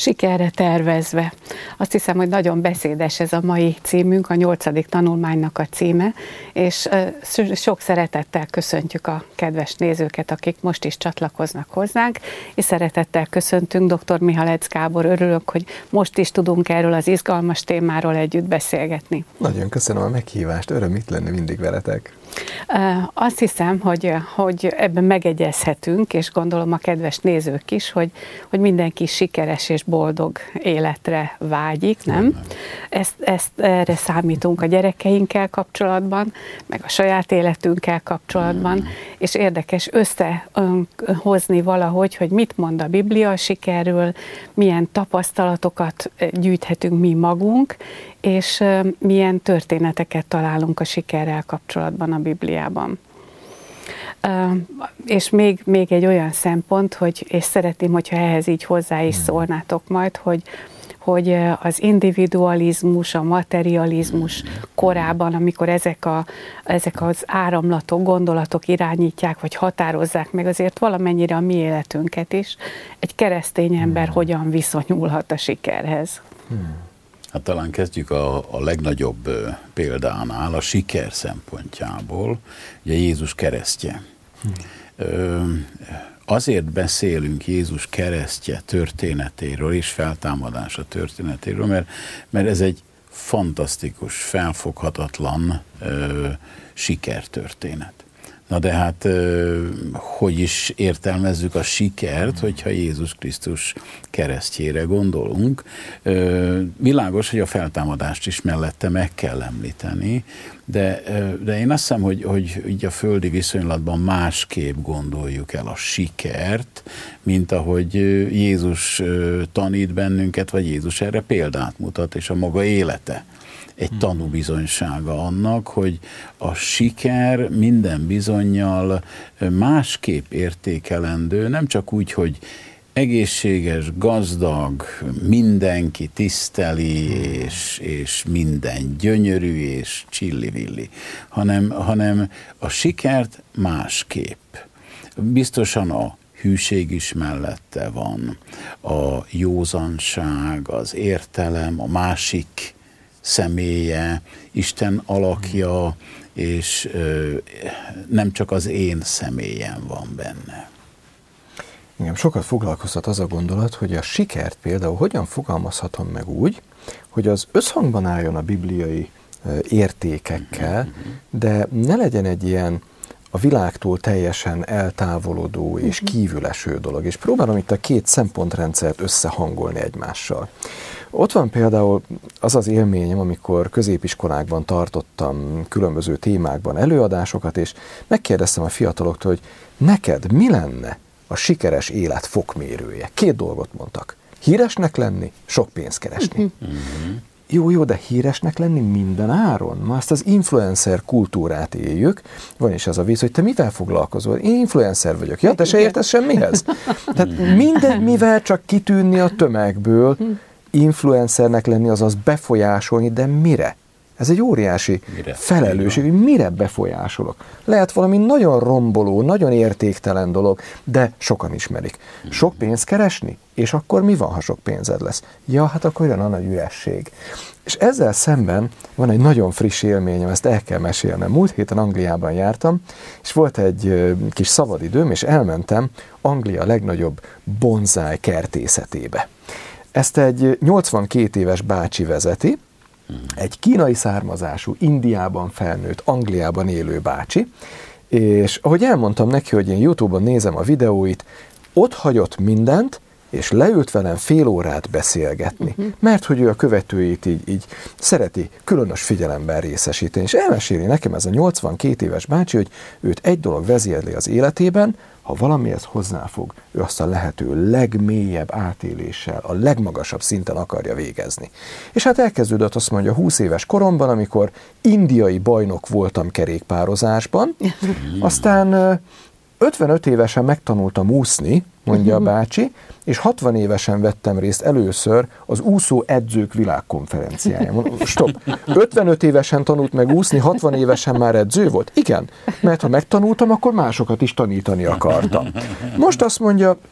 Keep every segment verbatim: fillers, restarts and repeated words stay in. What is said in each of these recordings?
Sikerre tervezve. Azt hiszem, hogy nagyon beszédes ez a mai címünk, a nyolcadik tanulmánynak a címe, és sok szeretettel köszöntjük a kedves nézőket, akik most is csatlakoznak hozzánk, és szeretettel köszöntünk dr. Mihalec Gábor. Örülök, hogy most is tudunk erről az izgalmas témáról együtt beszélgetni. Nagyon köszönöm a meghívást, öröm itt lenni mindig veletek. Azt hiszem, hogy, hogy ebben megegyezhetünk, és gondolom a kedves nézők is, hogy, hogy mindenki sikeres és boldog életre vágyik, nem? Ezt, ezt erre számítunk a gyerekeinkkel kapcsolatban, meg a saját életünkkel kapcsolatban, és érdekes összehozni valahogy, hogy mit mond a Biblia a sikerről, milyen tapasztalatokat gyűjthetünk mi magunk, és milyen történeteket találunk a sikerrel kapcsolatban a Bibliában. És még, még egy olyan szempont, hogy, és szeretném, hogyha ehhez így hozzá is szólnátok majd, hogy, hogy az individualizmus, a materializmus korában, amikor ezek, a, ezek az áramlatok, gondolatok irányítják, vagy határozzák meg azért valamennyire a mi életünket is, egy keresztény ember hogyan viszonyulhat a sikerhez. Hmm. Hát talán kezdjük a, a legnagyobb példánál, a siker szempontjából, ugye Jézus keresztje. Hmm. Ö, azért beszélünk Jézus keresztje történetéről és feltámadása történetéről, mert, mert ez egy fantasztikus, felfoghatatlan ö, sikertörténet. Na de hát, hogy is értelmezzük a sikert, hogyha Jézus Krisztus keresztjére gondolunk. Világos, hogy a feltámadást is mellette meg kell említeni, de, de én azt hiszem, hogy, hogy így a földi viszonylatban másképp gondoljuk el a sikert, mint ahogy Jézus tanít bennünket, vagy Jézus erre példát mutat, és a maga élete egy tanúbizonysága annak, hogy a siker minden bizonnyal másképp értékelendő, nem csak úgy, hogy egészséges, gazdag, mindenki tiszteli, és, és minden gyönyörű, és csillivilli, hanem, hanem a sikert másképp. Biztosan a hűség is mellette van, a józanság, az értelem, a másik személye, Isten alakja, és ö, nem csak az én személyem van benne. Igen, sokat foglalkoztat az a gondolat, hogy a sikert például hogyan fogalmazhatom meg úgy, hogy az összhangban álljon a bibliai értékekkel, de ne legyen egy ilyen a világtól teljesen eltávolodó és kívüleső dolog. És próbálom itt a két szempontrendszert összehangolni egymással. Ott van például az az élményem, amikor középiskolákban tartottam különböző témákban előadásokat, és megkérdeztem a fiataloktól, hogy neked mi lenne a sikeres élet fokmérője? Két dolgot mondtak. Híresnek lenni, sok pénzt keresni. Uh-huh. Jó, jó, de híresnek lenni minden áron? Ma ezt az influencer kultúrát éljük. Van is az a víz, hogy te mivel foglalkozol? Én influencer vagyok. Ja, te se értesz semmihez? Tehát minden, mivel csak kitűnni a tömegből, influencernek lenni, azaz befolyásolni, de mire? Ez egy óriási mire? felelősség, hogy mire befolyásolok. Lehet valami nagyon romboló, nagyon értéktelen dolog, de sokan ismerik. Sok pénzt keresni? És akkor mi van, ha sok pénzed lesz? Ja, hát akkor jön a nagy üresség. És ezzel szemben van egy nagyon friss élményem, ezt el kell mesélnem. Múlt héten Angliában jártam, és volt egy kis szabadidőm, és elmentem Anglia legnagyobb bonzáj kertészetébe. Ezt egy nyolcvankét éves bácsi vezeti, egy kínai származású, Indiában felnőtt, Angliában élő bácsi, és ahogy elmondtam neki, hogy én YouTube-on nézem a videóit, ott hagyott mindent, és leült velem fél órát beszélgetni, uh-huh. mert hogy ő a követőit így, így szereti különös figyelemben részesíteni, és elmeséli nekem ez a nyolcvankét éves bácsi, hogy őt egy dolog vezérli az életében, ha valamihez hozzáfog, ő azt a lehető legmélyebb átéléssel, a legmagasabb szinten akarja végezni. És hát elkezdődött, azt mondja, húsz éves koromban, amikor indiai bajnok voltam kerékpározásban, aztán ötvenöt évesen megtanultam úszni, mondja a bácsi, és hatvan évesen vettem részt először az úszó edzők világkonferenciáján. Mondom, stop, ötvenöt évesen tanult meg úszni, hatvan évesen már edző volt? Igen, mert ha megtanultam, akkor másokat is tanítani akartam. Most azt mondja,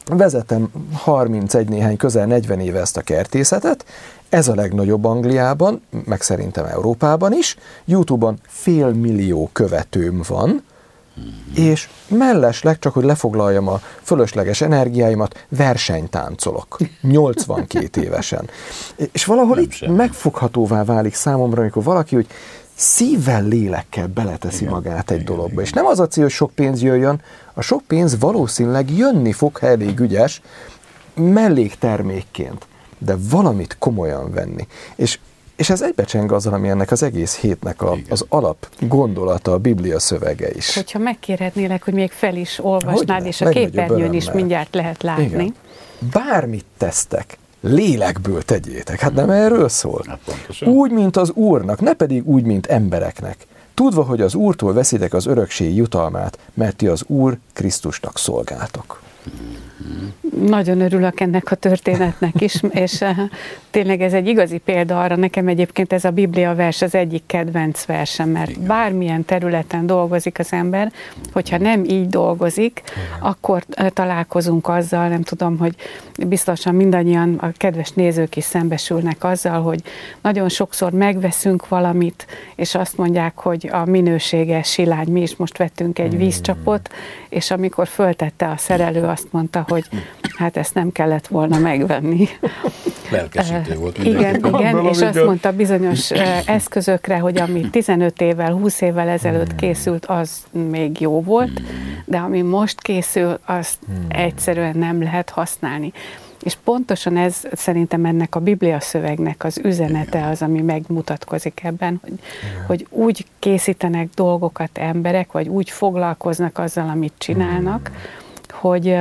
vezetem harmincegy néhány, közel negyven éve ezt a kertészetet, ez a legnagyobb Angliában, meg szerintem Európában is, YouTube-on fél millió követőm van, és mellesleg, csak hogy lefoglaljam a fölösleges energiáimat, versenytáncolok. nyolcvankét évesen. És valahol nem itt semmi. Megfoghatóvá válik számomra, amikor valaki, hogy szívvel, lélekkel beleteszi igen, magát egy igen, dologba. Igen. És nem az a cél, hogy sok pénz jöjjön, a sok pénz valószínűleg jönni fog, ha elég ügyes, melléktermékként, de valamit komolyan venni. És És ez egybecseng azzal, ami ennek az egész hétnek a, az alap gondolata, a Biblia szövege is. Hogyha megkérhetnélek, hogy még fel is olvasnád, és a képernyőn is mindjárt lehet látni. Igen. Bármit tesztek, lélekből tegyétek. Hát nem erről szól. Hát úgy, mint az Úrnak, ne pedig úgy, mint embereknek. Tudva, hogy az Úrtól veszitek az örökség jutalmát, mert ti az Úr Krisztusnak szolgáltok. Nagyon örülök ennek a történetnek is, és uh, tényleg ez egy igazi példa arra, nekem egyébként ez a Biblia vers az egyik kedvenc versem, mert igen, bármilyen területen dolgozik az ember, hogyha nem így dolgozik, igen, akkor uh, találkozunk azzal, nem tudom, hogy biztosan mindannyian a kedves nézők is szembesülnek azzal, hogy nagyon sokszor megveszünk valamit, és azt mondják, hogy a minőséges silány, mi is most vettünk egy vízcsapot, és amikor föltette a szerelő, azt mondta, hogy hát ezt nem kellett volna megvenni. Lelkesítő volt mindenki. Igen, igen, és azt mondta bizonyos eszközökre, hogy ami tizenöt évvel, húsz évvel ezelőtt készült, az még jó volt, de ami most készül, azt egyszerűen nem lehet használni. És pontosan ez szerintem ennek a Biblia szövegnek az üzenete az, ami megmutatkozik ebben, hogy, hogy úgy készítenek dolgokat emberek, vagy úgy foglalkoznak azzal, amit csinálnak, hogy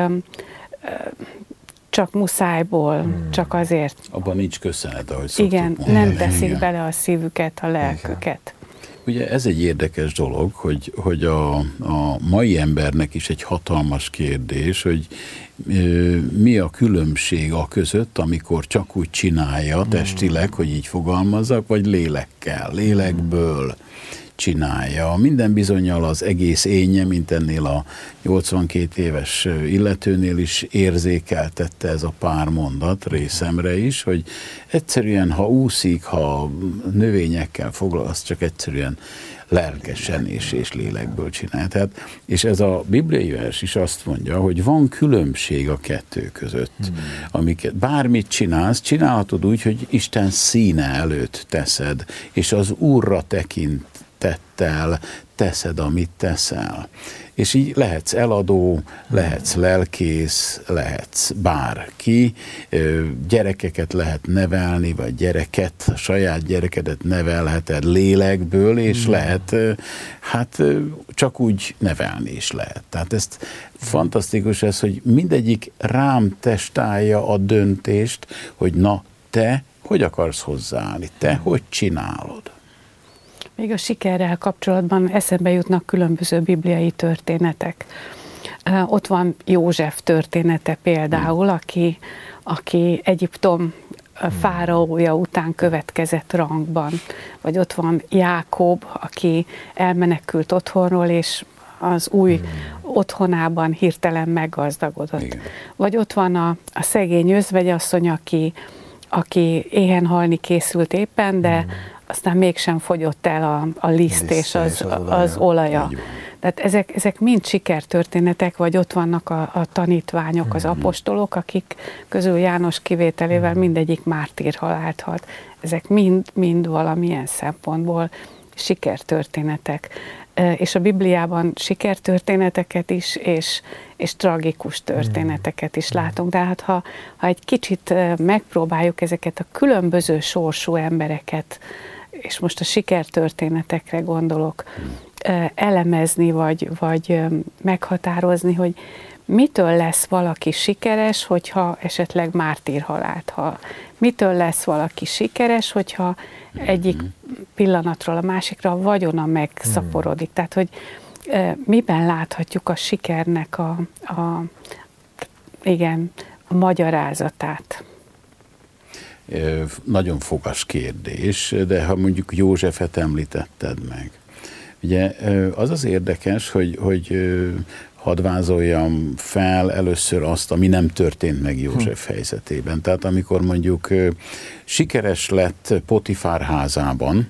csak muszájból, hmm. csak azért. Abban nincs köszönet, ahogy szoktuk igen, mondani. Nem teszik igen. bele a szívüket, a lelküket. Ugye ez egy érdekes dolog, hogy, hogy a, a mai embernek is egy hatalmas kérdés, hogy e, mi a különbség a között, amikor csak úgy csinálja testileg, hogy így fogalmazzak, vagy lélekkel, lélekből csinálja. Minden bizonnyal az egész énje, mint ennél a nyolcvankét éves illetőnél is érzékeltette ez a pár mondat részemre is, hogy egyszerűen, ha úszik, ha növényekkel foglalkozik, csak egyszerűen lelkesen és, és lélekből csinál. Tehát, és ez a bibliai vers is azt mondja, hogy van különbség a kettő között. Hmm. Amiket, bármit csinálsz, csinálhatod úgy, hogy Isten színe előtt teszed, és az Úrra tekint tettel teszed, amit teszel. És így lehetsz eladó, lehetsz lelkész, lehetsz bárki, gyerekeket lehet nevelni, vagy gyereket, saját gyerekedet nevelheted lélekből, és lehet, hát csak úgy nevelni is lehet. Tehát ezt fantasztikus ez, hogy mindegyik rám testálja a döntést, hogy na, te hogy akarsz hozzáállni, te hogy csinálod. Még a sikerrel kapcsolatban eszembe jutnak különböző bibliai történetek. Ott van József története például, aki, aki Egyiptom fáraója után következett rangban. Vagy ott van Jákob, aki elmenekült otthonról, és az új otthonában hirtelen meggazdagodott. Igen. Vagy ott van a, a szegény özvegyasszony, aki, aki éhen halni készült éppen, de aztán mégsem fogyott el a, a liszt és az, az olaja. Az olaja. Tehát ezek, ezek mind sikertörténetek, vagy ott vannak a, a tanítványok, az apostolok, akik közül János kivételével mindegyik mártírhalált halt. Ezek mind, mind valamilyen szempontból sikertörténetek. És a Bibliában sikertörténeteket is, és, és tragikus történeteket is látunk. De hát ha, ha egy kicsit megpróbáljuk ezeket a különböző sorsú embereket, és most a sikertörténetekre gondolok, elemezni, vagy, vagy meghatározni, hogy mitől lesz valaki sikeres, hogyha esetleg mártírhalált hal. Mitől lesz valaki sikeres, hogyha egyik pillanatról a másikra a vagyona megszaporodik. Tehát, hogy miben láthatjuk a sikernek a, a, igen, a magyarázatát. Nagyon fogas kérdés, de ha mondjuk Józsefet említetted meg. Ugye az az érdekes, hogy, hogy hadd vázoljam fel először azt, ami nem történt meg József hm. helyzetében. Tehát amikor mondjuk sikeres lett Potifár házában,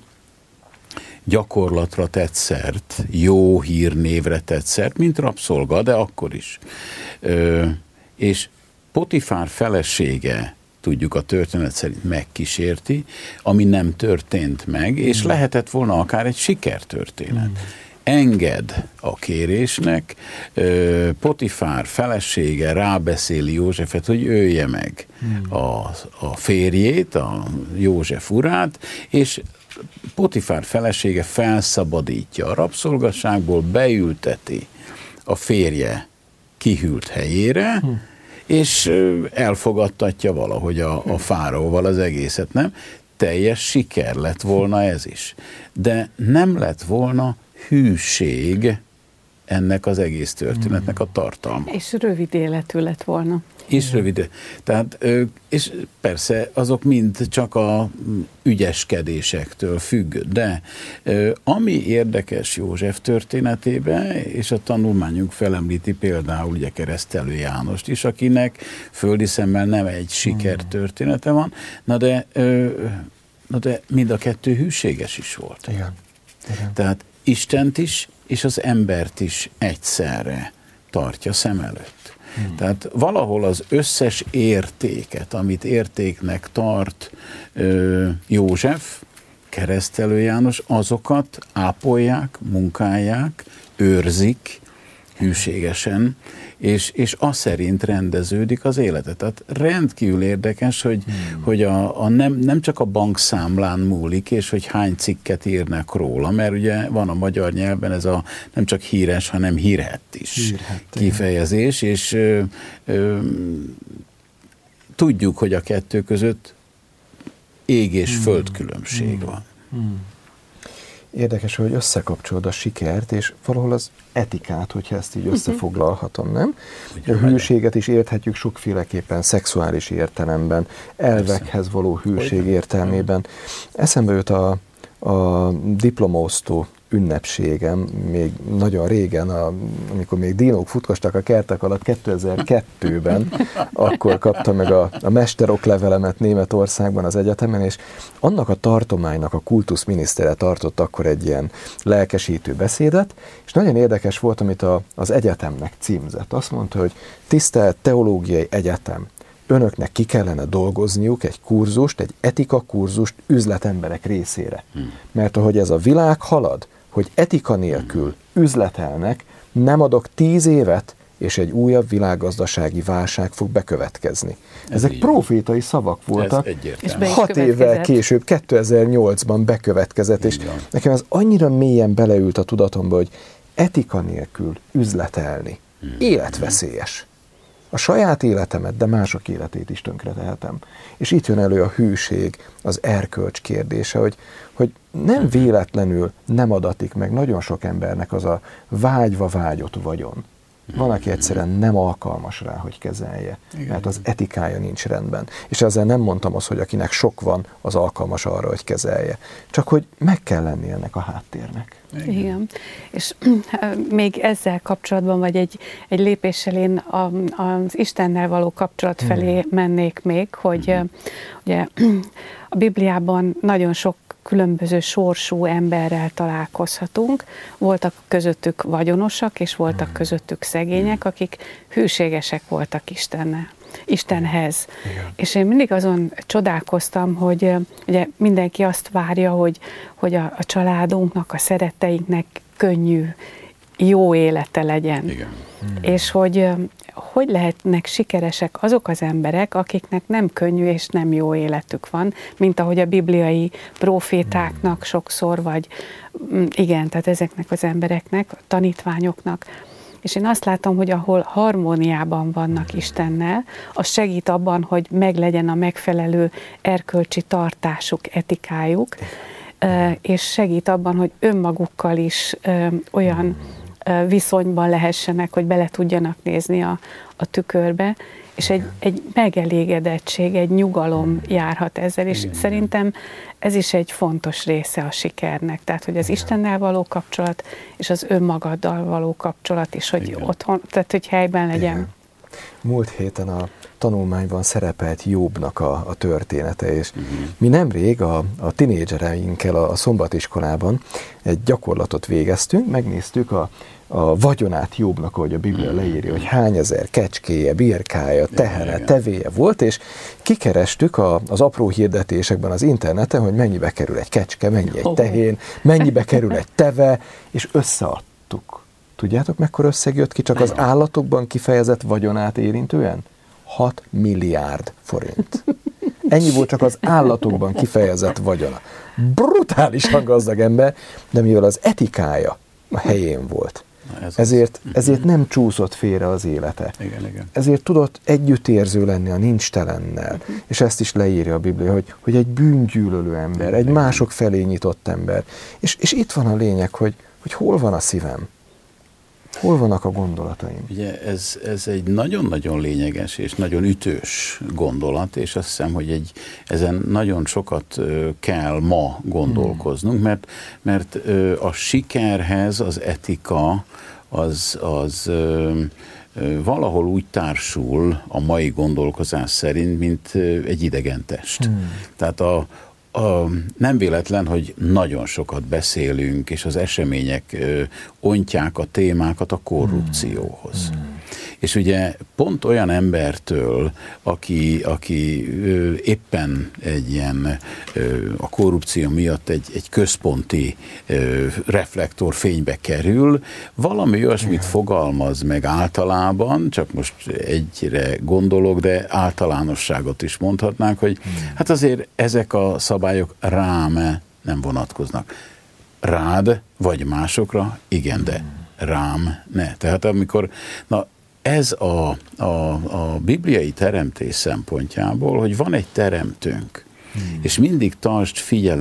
gyakorlatra tett szert, jó hírnévre tett szert, mint rabszolga, de akkor is. Ö, és Potifár felesége, tudjuk a történet szerint megkísérti, ami nem történt meg, és mm. lehetett volna akár egy sikertörténet. Mm. Enged a kérésnek, Potifár felesége rábeszéli Józsefet, hogy ölje meg mm. a, a férjét, a József urát, és Potifár felesége felszabadítja a rabszolgasságból, beülteti a férje kihűlt helyére, hm. és elfogadtatja valahogy a, a fáraóval az egészet, nem? Teljes siker lett volna ez is. De nem lett volna hűség ennek az egész történetnek a tartalma. És rövid életű lett volna. És rövid. Tehát, és persze azok mind csak a ügyeskedésektől függ, de ami érdekes József történetében, és a tanulmányunk felemlíti például ugye Keresztelő Jánost is, akinek földi szemmel nem egy sikertörténete van, na de, na de mind a kettő hűséges is volt. Igen. Igen. Tehát Istent is, és az embert is egyszerre tartja szem előtt. Hmm. Tehát valahol az összes értéket, amit értéknek tart ö, József, Keresztelő János, azokat ápolják, munkálják, őrzik hűségesen, és, és az szerint rendeződik az élete. Tehát rendkívül érdekes, hogy, hmm. hogy a, a nem, nem csak a bankszámlán múlik, és hogy hány cikket írnak róla, mert ugye van a magyar nyelvben ez a nem csak híres, hanem hírhett is hírhett, kifejezés, és ö, ö, tudjuk, hogy a kettő között ég és hmm. föld különbség hmm. van. Hmm. Érdekes, hogy összekapcsolod a sikert, és valahol az etikát, hogyha ezt így összefoglalhatom, nem? A hűséget is érthetjük sokféleképpen, szexuális értelemben, elvekhez való hűség értelmében. Eszembe jut a, a diplomaosztó ünnepségem, még nagyon régen, a, amikor még dinók futkostak a kertek alatt kétezer-kettőben, akkor kaptam meg a, a mesteroklevelemet Németországban az egyetemen, és annak a tartománynak a kultuszminisztere tartott akkor egy ilyen lelkesítő beszédet, és nagyon érdekes volt, amit a, az egyetemnek címzett. Azt mondta, hogy tisztelt Teológiai Egyetem, önöknek ki kellene dolgozniuk egy kurzust, egy etika kurzust üzletemberek részére. Hmm. Mert ahogy ez a világ halad, hogy etika nélkül üzletelnek, nem adok tíz évet, és egy újabb világgazdasági válság fog bekövetkezni. Ez Ezek profétai szavak voltak. Hat évvel később, kétezer-nyolcban bekövetkezett, és van. Nekem ez annyira mélyen beleült a tudatomba, hogy etika nélkül üzletelni hmm. életveszélyes. A saját életemet, de mások életét is tönkretehetem. És itt jön elő a hűség, az erkölcs kérdése, hogy, hogy nem véletlenül nem adatik meg nagyon sok embernek az a vágyva vágyott vagyon. Van, aki egyszerűen nem alkalmas rá, hogy kezelje, igen, mert az etikája nincs rendben. És ezzel nem mondtam azt, hogy akinek sok van, az alkalmas arra, hogy kezelje. Csak hogy meg kell lenni ennek a háttérnek. Igen. Igen. És még ezzel kapcsolatban, vagy egy, egy lépéssel én a, az Istennel való kapcsolat felé hmm. mennék még, hogy hmm. ugye a Bibliában nagyon sok különböző sorsú emberrel találkozhatunk. Voltak közöttük vagyonosak, és voltak hmm. közöttük szegények, akik hűségesek voltak Istennel, Istenhez. Igen. És én mindig azon csodálkoztam, hogy ugye mindenki azt várja, hogy, hogy a, a családunknak, a szeretteinknek könnyű, jó élete legyen. Igen. Hmm. És hogy hogy lehetnek sikeresek azok az emberek, akiknek nem könnyű és nem jó életük van, mint ahogy a bibliai profétáknak sokszor, vagy igen, tehát ezeknek az embereknek, a tanítványoknak. És én azt látom, hogy ahol harmóniában vannak Istennel, az segít abban, hogy meglegyen a megfelelő erkölcsi tartásuk, etikájuk, és segít abban, hogy önmagukkal is olyan viszonyban lehessenek, hogy bele tudjanak nézni a, a tükörbe, és egy, egy megelégedettség, egy nyugalom járhat ezzel, és igen, szerintem ez is egy fontos része a sikernek, tehát hogy az igen. Istennel való kapcsolat, és az önmagaddal való kapcsolat is, hogy igen. otthon, tehát hogy helyben legyen. Igen. Múlt héten a tanulmányban szerepelt Jobbnak a, a története, és uh-huh. mi nemrég a, a tinédzsereinkkel a, a szombatiskolában egy gyakorlatot végeztünk, megnéztük a, a vagyonát Jobbnak, ahogy a Biblia uh-huh. leírja, hogy hány ezer kecskéje, birkája, tehene, tevéje volt, és kikerestük a, az apró hirdetésekben az interneten, hogy mennyibe kerül egy kecske, mennyi egy tehén, mennyibe kerül egy teve, és összeadtuk. Tudjátok, mekkora összeg jött ki csak az állatokban kifejezett vagyonát érintően? hat milliárd forint. Ennyi volt csak az állatokban kifejezett vagyona. Brutálisan gazdag ember, de mivel az etikája a helyén volt, ez ezért, ezért nem csúszott félre az élete. Igen, igen. Ezért tudott együttérző lenni a nincstelennel. Uh-huh. És ezt is leírja a Biblia, hogy, hogy egy bűngyűlölő ember, egy mások felé nyitott ember. És, és itt van a lényeg, hogy, hogy hol van a szívem. Hol vannak a gondolataim? Ugye ez, ez egy nagyon-nagyon lényeges és nagyon ütős gondolat, és azt hiszem, hogy egy, ezen nagyon sokat kell ma gondolkoznunk, mert, mert a sikerhez az etika az, az valahol úgy társul a mai gondolkozás szerint, mint egy idegen test. Hmm. Tehát a A, nem véletlen, hogy nagyon sokat beszélünk, és az események ö, ontják a témákat a korrupcióhoz. Mm. És ugye pont olyan embertől, aki, aki ö, éppen egy ilyen ö, a korrupció miatt egy, egy központi ö, reflektorfénybe kerül, valami olyasmit fogalmaz meg általában, csak most egyre gondolok, de általánosságot is mondhatnánk, hogy mm. hát azért ezek a szabályok rám nem vonatkoznak. Rád vagy másokra, igen, de rám ne. Tehát amikor, na ez a, a, a bibliai teremtés szempontjából, hogy van egy teremtőnk, hmm. és mindig tartsd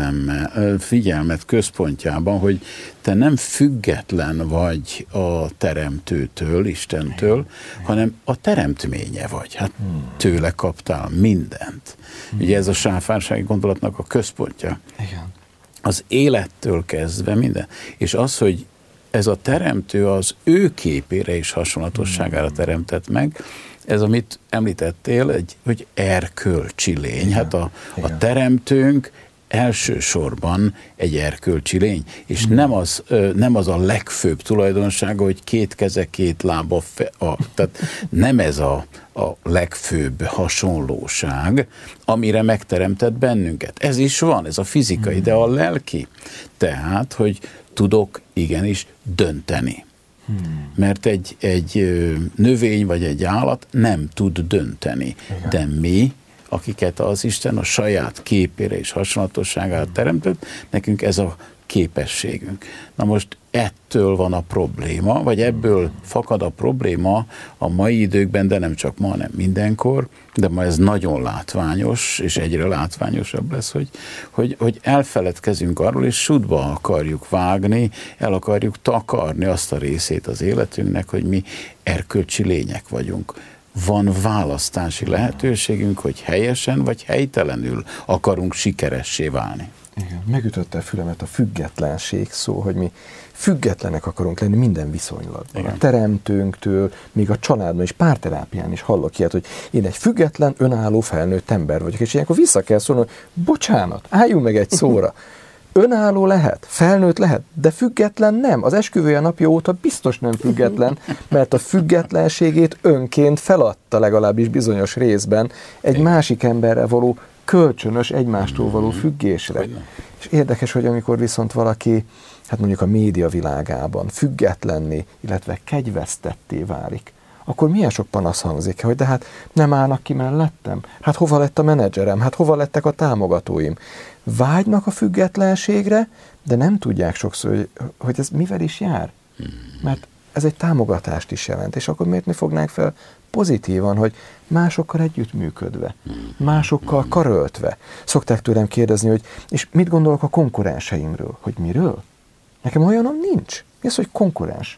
figyelmet központjában, hogy te nem független vagy a teremtőtől, Istentől, hmm. hanem a teremtménye vagy. Hát hmm. tőle kaptál mindent. Hmm. Ugye ez a sáfársági gondolatnak a központja. Igen. Az élettől kezdve minden. És az, hogy ez a teremtő az ő képére és hasonlatosságára teremtett meg, ez, amit említettél, egy, hogy erkölcsi lény. Igen, hát a, a teremtőnk elsősorban egy erkölcsi lény, és hmm. nem, az, nem az a legfőbb tulajdonsága, hogy két keze, két lába, fe, a, tehát nem ez a, a legfőbb hasonlóság, amire megteremtett bennünket. Ez is van, ez a fizikai, hmm. de a lelki. Tehát, hogy tudok igenis dönteni. Hmm. Mert egy, egy növény vagy egy állat nem tud dönteni. Igen. De mi, akiket az Isten a saját képére és hasonlatosságára hmm. teremtett, nekünk ez a képességünk. Na most ettől van a probléma, vagy ebből fakad a probléma a mai időkben, de nem csak ma, hanem mindenkor, de ma ez nagyon látványos, és egyre látványosabb lesz, hogy, hogy, hogy elfeledkezünk arról, és sútba akarjuk vágni, el akarjuk takarni azt a részét az életünknek, hogy mi erkölcsi lények vagyunk. Van választási lehetőségünk, hogy helyesen vagy helytelenül akarunk sikeressé válni. Igen, megütötte a fülemet a függetlenség szó, hogy mi függetlenek akarunk lenni minden viszonylatban. Igen. A teremtőnktől, még a családban és párterápián is hallok ilyet, hogy én egy független, önálló felnőtt ember vagyok, és ilyenkor vissza kell szólni, hogy bocsánat, álljunk meg egy szóra. Önálló lehet, felnőtt lehet, de független nem. Az esküvője napja óta biztos nem független, mert a függetlenségét önként feladta legalábbis bizonyos részben egy másik emberrel való kölcsönös egymástól való függésre. És érdekes, hogy amikor viszont valaki, hát mondjuk a média világában függetlenné, illetve kegyvesztetté válik, akkor milyen sok panasz hangzik, hogy de hát nem állnak ki mellettem, hát hova lett a menedzserem, hát hova lettek a támogatóim. Vágynak a függetlenségre, de nem tudják sokszor, hogy, hogy ez mivel is jár. Mert ez egy támogatást is jelent, és akkor miért mi fognánk fel pozitívan, hogy másokkal együttműködve, másokkal karöltve. Szokták tőlem kérdezni, hogy és mit gondolok a konkurenseimről? Hogy miről? Nekem olyanom nincs. Mi az, hogy konkurens?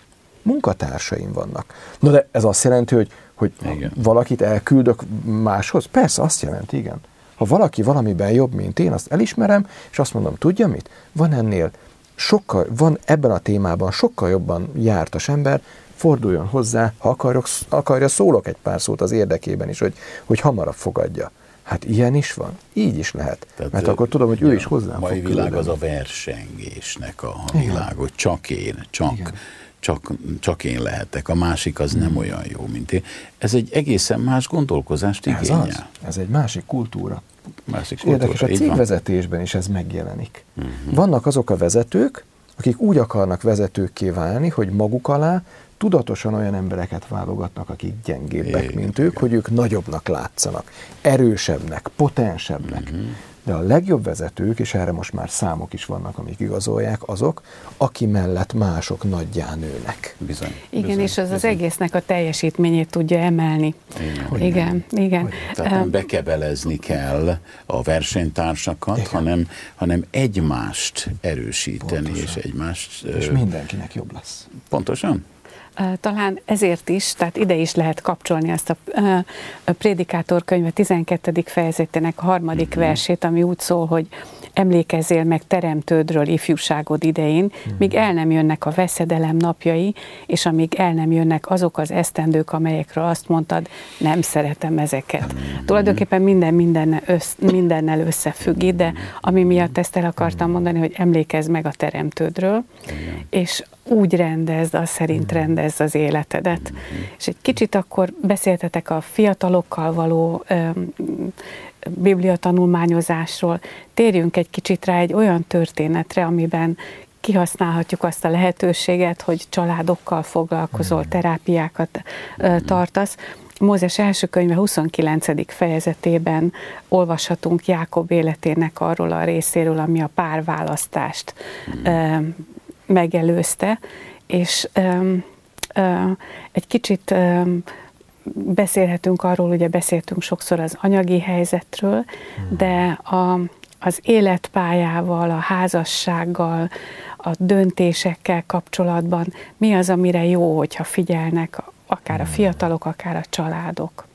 munkatársaim vannak. Na de ez azt jelenti, hogy, hogy valakit elküldök máshoz? Persze, azt jelenti, igen. Ha valaki valamiben jobb, mint én, azt elismerem, és azt mondom, tudja mit? Van ennél sokkal, van ebben a témában sokkal jobban jártas ember, forduljon hozzá, ha akarok, akarja, szólok egy pár szót az érdekében is, hogy, hogy hamarabb fogadja. Hát ilyen is van, így is lehet. Tehát, mert akkor tudom, hogy ő is hozzám fog küldeni. A mai világ az a versengésnek a világ, hogy csak én, csak, csak, csak én lehetek, a másik az hmm. nem olyan jó, mint én. Ez egy egészen más gondolkozást igényel. Ez az, ez egy másik kultúra. Másik kultúra. Érdekes, a cégvezetésben is ez megjelenik. Uh-huh. Vannak azok a vezetők, akik úgy akarnak vezetőkké válni, hogy maguk alá tudatosan olyan embereket válogatnak, akik gyengébbek, igen, mint ők, igen. hogy ők nagyobbnak látszanak, erősebbnek, potensebbnek. Uh-huh. De a legjobb vezetők, és erre most már számok is vannak, amik igazolják, azok, aki mellett mások nagyján nőnek. Bizony. Igen, bizony, és az bizony. az egésznek a teljesítményét tudja emelni. Igen. Igen, igen. igen. Tehát nem bekebelezni kell a versenytársakat, hanem, hanem egymást erősíteni, pontosan. és egymást... És mindenkinek jobb lesz. Pontosan? Talán ezért is, tehát ide is lehet kapcsolni azt a, a Prédikátor könyve tizenkettedik fejezetének a harmadik uh-huh. versét, ami úgy szól, hogy emlékezzél meg teremtődről ifjúságod idején, uh-huh. míg el nem jönnek a veszedelem napjai, és amíg el nem jönnek azok az esztendők, amelyekről azt mondtad, nem szeretem ezeket. Uh-huh. Tulajdonképpen minden, minden össz, mindennel összefügg, de ami miatt ezt el akartam mondani, hogy emlékezz meg a teremtődről, uh-huh. és úgy rendezd, az szerint rendezd az életedet. Mm-hmm. És egy kicsit akkor beszéltetek a fiatalokkal való ö, bibliatanulmányozásról. Térjünk egy kicsit rá egy olyan történetre, amiben kihasználhatjuk azt a lehetőséget, hogy családokkal foglalkozol, mm-hmm. terápiákat ö, tartasz. Mózes első könyve huszonkilencedik fejezetében olvashatunk Jákob életének arról a részéről, ami a párválasztást ö, megelőzte, és um, uh, egy kicsit um, beszélhetünk arról, ugye beszéltünk sokszor az anyagi helyzetről, hmm. de a, az életpályával, a házassággal, a döntésekkel kapcsolatban mi az, amire jó, hogyha figyelnek akár a fiatalok, akár a családok?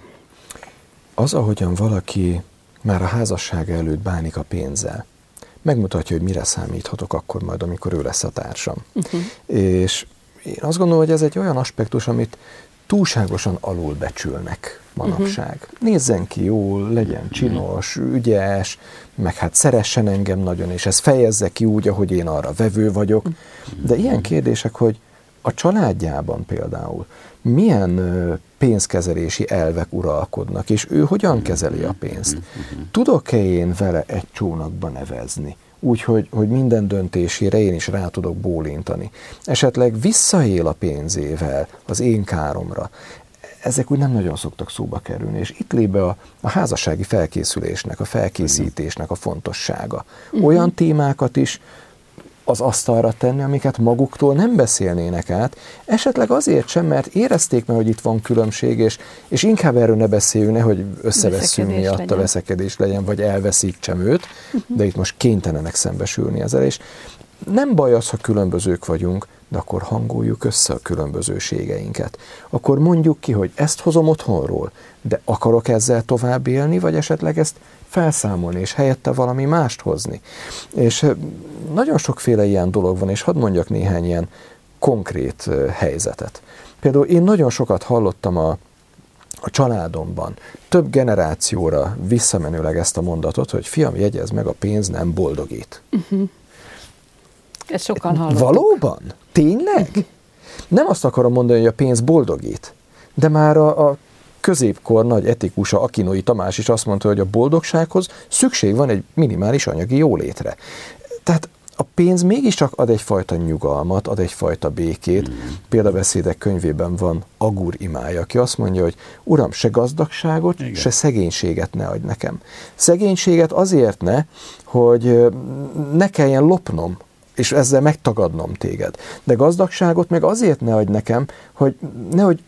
Az, ahogyan valaki már a házassága előtt bánik a pénzzel, megmutatja, hogy mire számíthatok akkor majd, amikor ő lesz a társam. Uh-huh. És én azt gondolom, hogy ez egy olyan aspektus, amit túlságosan alulbecsülnek manapság. Uh-huh. Nézzen ki jól, legyen csinos, ügyes, meg hát szeressen engem nagyon, és ez fejezze ki úgy, ahogy én arra vevő vagyok. De ilyen kérdések, hogy a családjában például milyen pénzkezelési elvek uralkodnak, és ő hogyan kezeli a pénzt? Tudok-e én vele egy csónakba nevezni? Úgyhogy hogy minden döntésére én is rá tudok bólintani. Esetleg visszaél a pénzével az én káromra. Ezek úgy nem nagyon szoktak szóba kerülni, és itt lép be a, a házassági felkészülésnek, a felkészítésnek a fontossága. Olyan témákat is az asztalra tenni, amiket maguktól nem beszélnének át, esetleg azért sem, mert érezték meg, hogy itt van különbség, és, és inkább erről ne beszéljünk, nehogy összevesszünk miatt legyen. A veszekedés legyen, vagy elveszítsem őt, uh-huh. de itt most kénytelenek szembesülni ezzel, és nem baj az, ha különbözők vagyunk, de akkor hangoljuk össze a különbözőségeinket. Akkor mondjuk ki, hogy ezt hozom otthonról, de akarok ezzel tovább élni, vagy esetleg ezt felszámolni, és helyette valami mást hozni. És nagyon sokféle ilyen dolog van, és hadd mondjak néhány ilyen konkrét helyzetet. Például én nagyon sokat hallottam a, a családomban, több generációra visszamenőleg ezt a mondatot, hogy fiam, jegyezd meg, a pénz nem boldogít. Uh-huh. Ezt sokan hallottuk. Valóban? Tényleg? Nem azt akarom mondani, hogy a pénz boldogít, de már a, a középkor nagy etikusa Akinoi Tamás is azt mondta, hogy a boldogsághoz szükség van egy minimális anyagi jólétre. Tehát a pénz mégiscsak ad egyfajta nyugalmat, ad egyfajta békét. Példabeszédek könyvében van Agur imája, aki azt mondja, hogy Uram, se gazdagságot, igen. se szegénységet ne adj nekem. Szegénységet azért ne, hogy ne kelljen lopnom, és ezzel megtagadnom téged. De gazdagságot meg azért ne adj nekem, hogy nehogy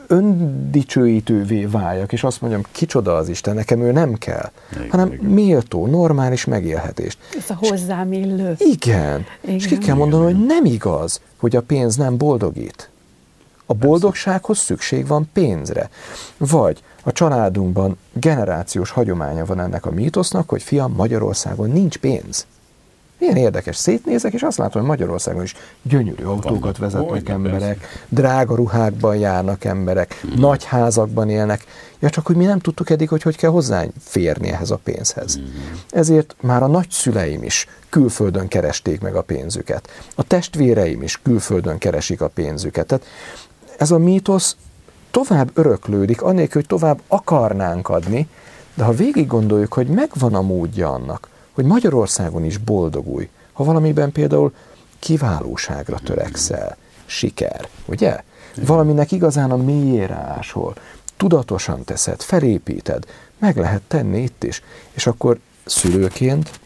öndicsőítővé váljak, és azt mondjam, kicsoda az Isten, nekem ő nem kell, igen, hanem igen. méltó, normális megélhetést. Ez a hozzám illő. Igen. igen. És ki kell mondanom, hogy nem igaz, hogy a pénz nem boldogít. A boldogsághoz szükség van pénzre. Vagy a családunkban generációs hagyománya van ennek a mítosznak, hogy fiam, Magyarországon nincs pénz. Milyen érdekes, szétnézek, és azt látom, hogy Magyarországon is gyönyörű autókat vezetnek emberek, drága ruhákban járnak emberek, mm. nagy házakban élnek. Ja, csak hogy mi nem tudtuk eddig, hogy hogy kell hozzáférni ehhez a pénzhez. Mm. Ezért már a nagyszüleim is külföldön keresték meg a pénzüket. A testvéreim is külföldön keresik a pénzüket. Tehát ez a mítosz tovább öröklődik, annélkül, hogy tovább akarnánk adni, de ha végig gondoljuk, hogy megvan a módja annak, hogy Magyarországon is boldogulj, ha valamiben például kiválóságra törekszel, siker, ugye? Valaminek igazán a mélyére ásol, tudatosan teszed, felépíted, meg lehet tenni itt is. És akkor szülőként,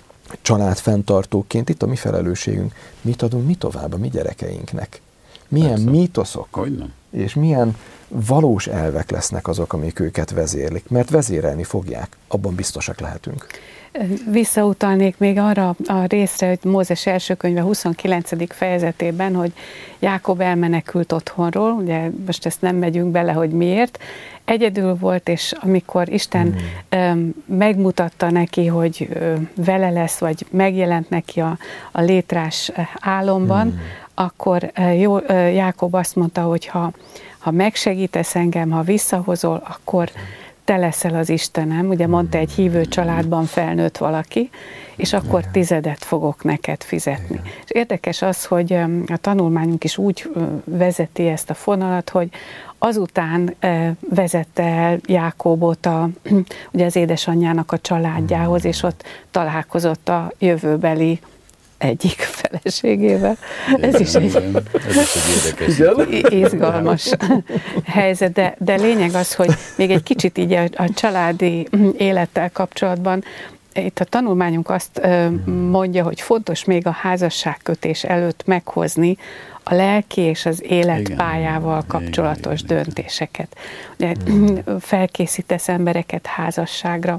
családfenntartóként, itt a mi felelősségünk, mit adunk mi tovább a mi gyerekeinknek? Milyen Persze. mítoszok és milyen valós elvek lesznek azok, amik őket vezérlik, mert vezérelni fogják, abban biztosak lehetünk. Visszautalnék még arra a részre, hogy Mózes első könyve huszonkilencedik fejezetében, hogy Jákob elmenekült otthonról, ugye most ezt nem megyünk bele, hogy miért, egyedül volt, és amikor Isten hmm. megmutatta neki, hogy vele lesz, vagy megjelent neki a, a létrás álomban, hmm. akkor jó, Jákob azt mondta, hogy ha, ha megsegítesz engem, ha visszahozol, akkor te leszel az Istenem, ugye mondta egy hívő családban felnőtt valaki, és akkor Igen. tizedet fogok neked fizetni. Igen. És érdekes az, hogy a tanulmányunk is úgy vezeti ezt a fonalat, hogy azután vezette el Jákóbot a, ugye az édesanyjának a családjához, és ott találkozott a jövőbeli egyik feleségével. Ez is egy, ez is egy érdekes, izgalmas helyzet, de, de lényeg az, hogy még egy kicsit így a, a családi élettel kapcsolatban, itt a tanulmányunk azt mondja, hogy fontos még a házasságkötés előtt meghozni a lelki és az életpályával igen, kapcsolatos igen, igen, döntéseket. Ugye, felkészítesz embereket házasságra.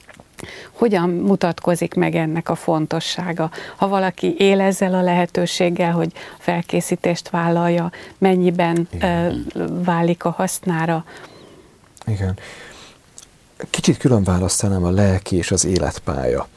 Hogyan mutatkozik meg ennek a fontossága? Ha valaki él ezzel a lehetőséggel, hogy felkészítést vállalja, mennyiben Igen. válik a hasznára? Igen. Kicsit külön választanám a lelki és az életpálya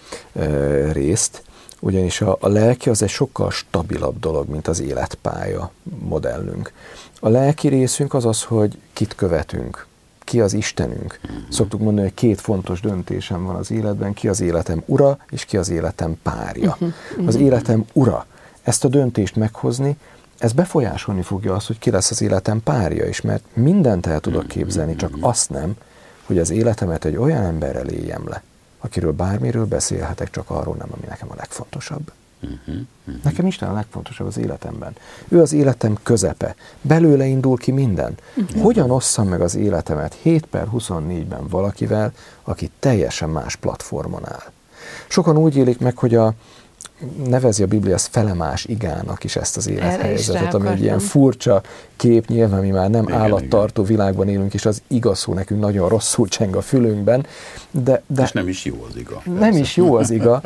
részt, ugyanis a, a lelki az egy sokkal stabilabb dolog, mint az életpálya modellünk. A lelki részünk az az, hogy kit követünk, ki az Istenünk. Szoktuk mondani, hogy két fontos döntésem van az életben, ki az életem ura, és ki az életem párja. Az életem ura. Ezt a döntést meghozni, ez befolyásolni fogja azt, hogy ki lesz az életem párja is, mert mindent el tudok képzelni, csak azt nem, hogy az életemet egy olyan emberrel éljem le, akiről bármiről beszélhetek, csak arról nem, ami nekem a legfontosabb. Uh-huh, uh-huh. Nekem Isten a legfontosabb az életemben. Ő az életem közepe. Belőle indul ki minden. Uh-huh. Hogyan osszam meg az életemet hét per huszonnégyben valakivel, aki teljesen más platformon áll? Sokan úgy élik meg, hogy a nevezi a Biblia ezt felemás igának is ezt az élethelyzetet, ami egy ilyen furcsa kép, nyilván mi már nem igen, állattartó igen. világban élünk, és az igaz szó nekünk nagyon rosszul cseng a fülünkben. De, de és nem is jó az iga. Nem persze. is jó az iga,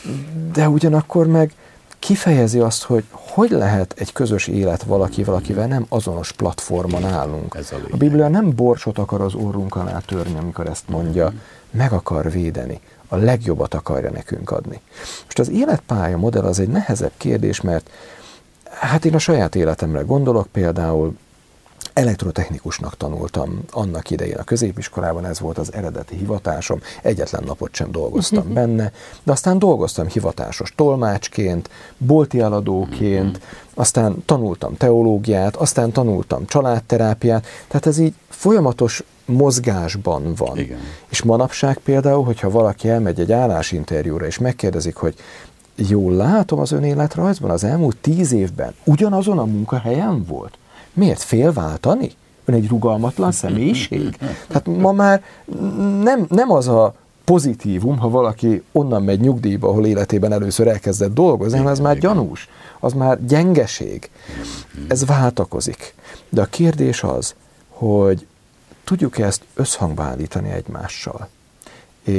de ugyanakkor meg kifejezi azt, hogy hogy lehet egy közös élet valaki, valakivel nem azonos platformon állunk. A, a Biblia nem borsot akar az orrunk alá törni, amikor ezt mondja, meg akar védeni. A legjobbat akarja nekünk adni. Most az életpálya modell az egy nehezebb kérdés, mert hát én a saját életemre gondolok, például elektrotechnikusnak tanultam annak idején a középiskolában, ez volt az eredeti hivatásom, egyetlen napot sem dolgoztam benne, de aztán dolgoztam hivatásos tolmácsként, bolti eladóként, aztán tanultam teológiát, aztán tanultam családterápiát, tehát ez így folyamatos mozgásban van. Igen. És manapság például, hogyha valaki elmegy egy állásinterjúra, és megkérdezik, hogy jól látom az önéletrajzban, az elmúlt tíz évben ugyanazon a munkahelyen volt. Miért fél váltani? Ön egy rugalmatlan személyiség? Tehát ma már nem, nem az a pozitívum, ha valaki onnan megy nyugdíjba, ahol életében először elkezdett dolgozni, hanem az már gyanús, az már gyengeség. Ez váltakozik. De a kérdés az, hogy tudjuk ezt összhangba állítani egymással. És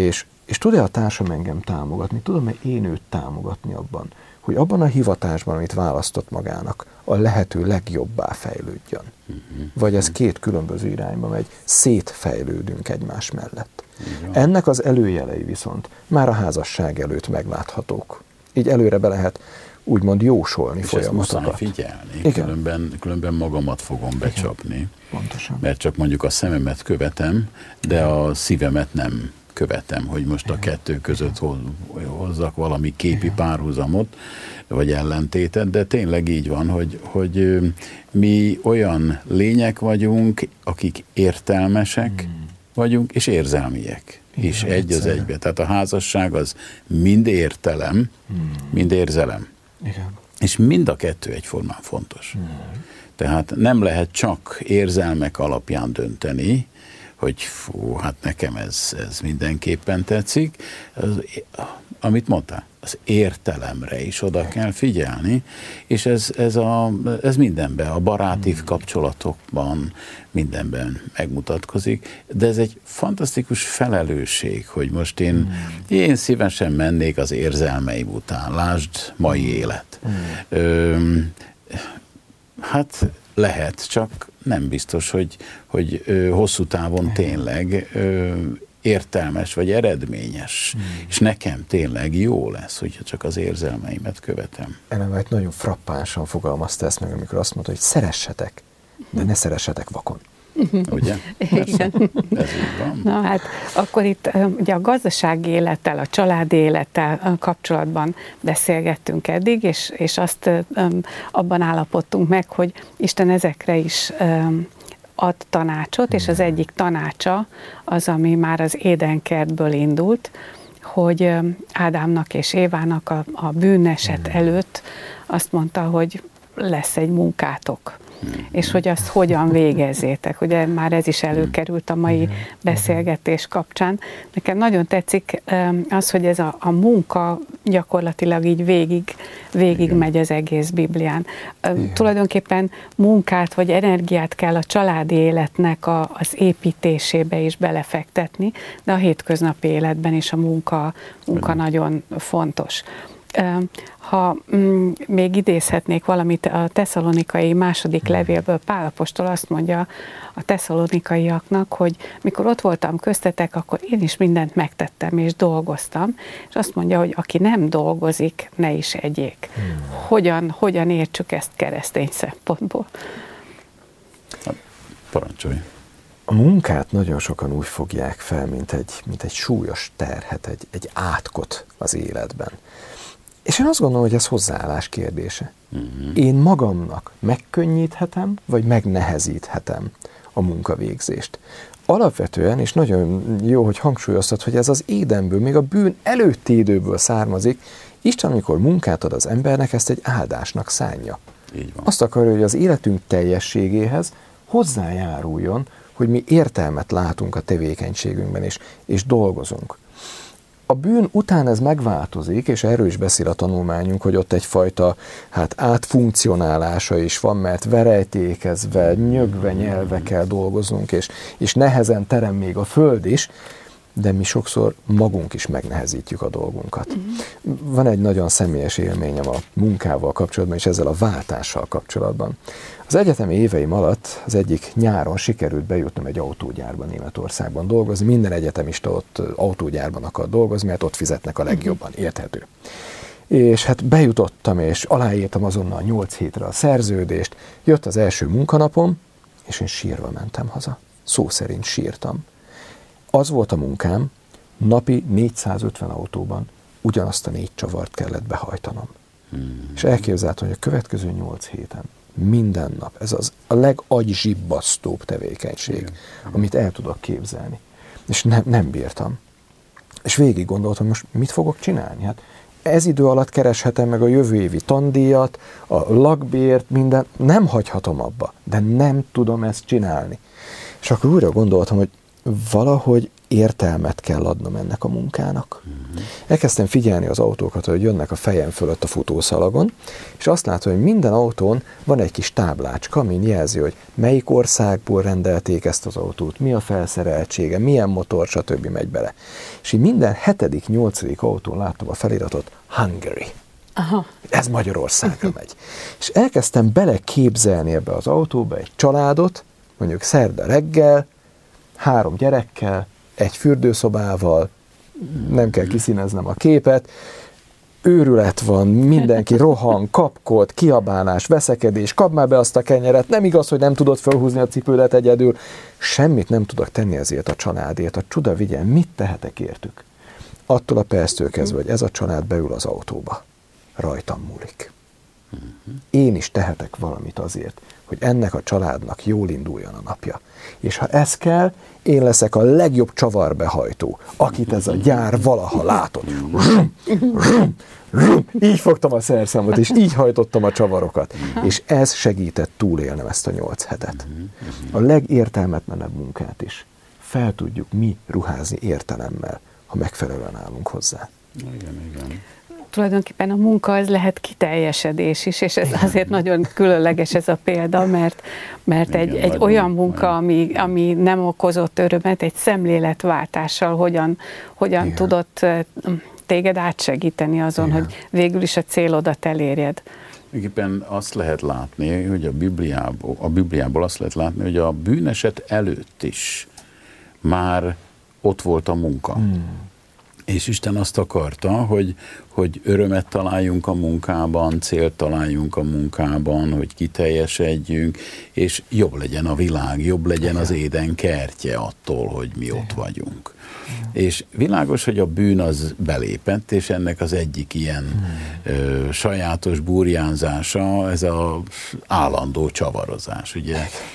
És tud-e a társam engem támogatni? Tudom-e én őt támogatni abban, hogy abban a hivatásban, amit választott magának, a lehető legjobbá fejlődjön? Uh-huh. Vagy ez két különböző irányba megy, szétfejlődünk egymás mellett. Uh-huh. Ennek az előjelei viszont már a házasság előtt megláthatók. Így előre be lehet úgymond jósolni és folyamatokat. És ezt figyelni, különben, különben magamat fogom becsapni. Igen. Pontosan. Mert csak mondjuk a szememet követem, de a szívemet nem követem, hogy most igen. a kettő között hozzak valami képi igen. párhuzamot, vagy ellentétet, de tényleg így van, hogy, hogy mi olyan lények vagyunk, akik értelmesek hmm. vagyunk, és érzelmiek igen, is egy az egybe. Tehát a házasság az mind értelem, hmm. mind érzelem. Igen. És mind a kettő egyformán fontos. Hmm. Tehát nem lehet csak érzelmek alapján dönteni, hogy fú, hát nekem ez, ez mindenképpen tetszik. Az, amit mondtál, az értelemre is oda kell figyelni, és ez, ez, a, ez mindenben, a baráti hmm. kapcsolatokban, mindenben megmutatkozik, de ez egy fantasztikus felelősség, hogy most én, hmm. én szívesen mennék az érzelmeim után, lásd mai élet. Hmm. Ö, hát lehet, csak nem biztos, hogy, hogy ö, hosszú távon tényleg ö, értelmes vagy eredményes, hmm. és nekem tényleg jó lesz, hogyha csak az érzelmeimet követem. Ellen White nagyon frappánsan fogalmazta ezt meg, amikor azt mondta, hogy szeressetek, de ne szeressetek vakon. Ugye? Igen. Ez így van. Na hát akkor itt ugye a gazdasági élettel, a családi élettel kapcsolatban beszélgettünk eddig, és, és azt um, abban állapodtunk meg, hogy Isten ezekre is um, ad tanácsot, és az egyik tanácsa az, ami már az Édenkertből indult, hogy Ádámnak és Évának a, a bűneset előtt azt mondta, hogy lesz egy munkátok. Hmm. És hogy azt hogyan végezzétek. Ugye már ez is előkerült a mai beszélgetés kapcsán. Nekem nagyon tetszik az, hogy ez a, a munka gyakorlatilag így végig, végig megy az egész Biblián. Igen. Tulajdonképpen munkát vagy energiát kell a családi életnek a, az építésébe is belefektetni, de a hétköznapi életben is a munka, munka nagyon fontos. Ha mm, még idézhetnék valamit, a tesszalonikai második levélből Pál apostol azt mondja a tesszalonikaiaknak, hogy mikor ott voltam köztetek, akkor én is mindent megtettem és dolgoztam, és azt mondja, hogy aki nem dolgozik, ne is egyék. Hmm. Hogyan, hogyan értsük ezt keresztény szempontból? Parancsolj! A munkát nagyon sokan úgy fogják fel, mint egy, mint egy súlyos terhet, egy, egy átkot az életben. És én azt gondolom, hogy ez hozzáállás kérdése. Uh-huh. Én magamnak megkönnyíthetem, vagy megnehezíthetem a munkavégzést. Alapvetően, és nagyon jó, hogy hangsúlyoztad, hogy ez az Édenből, még a bűn előtti időből származik, Isten, amikor munkát ad az embernek, ezt egy áldásnak szánja. Így van. Azt akarja, hogy az életünk teljességéhez hozzájáruljon, hogy mi értelmet látunk a tevékenységünkben, és, és dolgozunk. A bűn után ez megváltozik, és erről is beszél a tanulmányunk, hogy ott egyfajta hát átfunkcionálása is van, mert verejtékezve, nyögve, nyelve kell dolgoznunk, és, és nehezen terem még a föld is, de mi sokszor magunk is megnehezítjük a dolgunkat. Mm. Van egy nagyon személyes élményem a munkával kapcsolatban, és ezzel a váltással kapcsolatban. Az egyetemi éveim alatt az egyik nyáron sikerült bejutnom egy autógyárban Németországban dolgozni. Minden egyetemista ott autógyárban akar dolgozni, mert ott fizetnek a legjobban, érthető. És hát bejutottam, és aláírtam azonnal nyolc hétre a szerződést, jött az első munkanapom, és én sírva mentem haza. Szó szerint sírtam. Az volt a munkám, napi négyszázötven autóban ugyanazt a négy csavart kellett behajtanom. Hmm. És elképzeltem, hogy a következő nyolc héten minden nap, ez az a legagygzsibbasztóbb tevékenység, hmm. amit el tudok képzelni. És ne, nem bírtam. És végig gondoltam, most mit fogok csinálni? Hát ez idő alatt kereshetem meg a jövő évi tandíjat, a lakbért, minden, nem hagyhatom abba, de nem tudom ezt csinálni. És akkor újra gondoltam, hogy valahogy értelmet kell adnom ennek a munkának. Uh-huh. Elkezdtem figyelni az autókat, hogy jönnek a fejem fölött a futószalagon, és azt látom, hogy minden autón van egy kis táblácska, ami jelzi, hogy melyik országból rendelték ezt az autót, mi a felszereltsége, milyen motor, stb. Megy bele. És így minden hetedik, nyolcadik autón láttam a feliratot Hungary. Aha. Ez Magyarországra megy. És elkezdtem beleképzelni ebbe az autóba egy családot, mondjuk szerda reggel, három gyerekkel, egy fürdőszobával, nem kell kiszíneznem a képet, őrület van, mindenki rohan, kapkod, kiabálás, veszekedés, kapd már be azt a kenyeret, nem igaz, hogy nem tudod felhúzni a cipődet egyedül, semmit nem tudok tenni ezért a családért, a csuda vigyen, mit tehetek értük? Attól a perctől kezdve, hogy ez a család beül az autóba, rajtam múlik. Én is tehetek valamit azért, hogy ennek a családnak jól induljon a napja. És ha ez kell, én leszek a legjobb csavarbehajtó, akit ez a gyár valaha látott. Rum, rum, rum. Így fogtam a szerszámot, és így hajtottam a csavarokat. És ez segített túlélnem ezt a nyolc hetet. A legértelmetlenebb munkát is fel tudjuk mi ruházni értelemmel, ha megfelelően állunk hozzá. Igen, igen. Tulajdonképpen a munka az lehet kiteljesedés is, és ez azért nagyon különleges ez a példa, mert, mert egy, egy olyan munka, ami, ami nem okozott örömet, egy szemléletváltással hogyan, hogyan tudott téged átsegíteni azon, Igen. hogy végül is a célodat elérjed. Éppen azt lehet látni, hogy a Bibliából, a Bibliából azt lehet látni, hogy a bűneset előtt is már ott volt a munka. Hmm. És Isten azt akarta, hogy, hogy örömet találjunk a munkában, célt találjunk a munkában, hogy kiteljesedjünk, és jobb legyen a világ, jobb legyen az Éden kertje attól, hogy mi ott vagyunk. És világos, hogy a bűn az belépett, és ennek az egyik ilyen ö, sajátos burjánzása, ez az állandó csavarozás, ugye?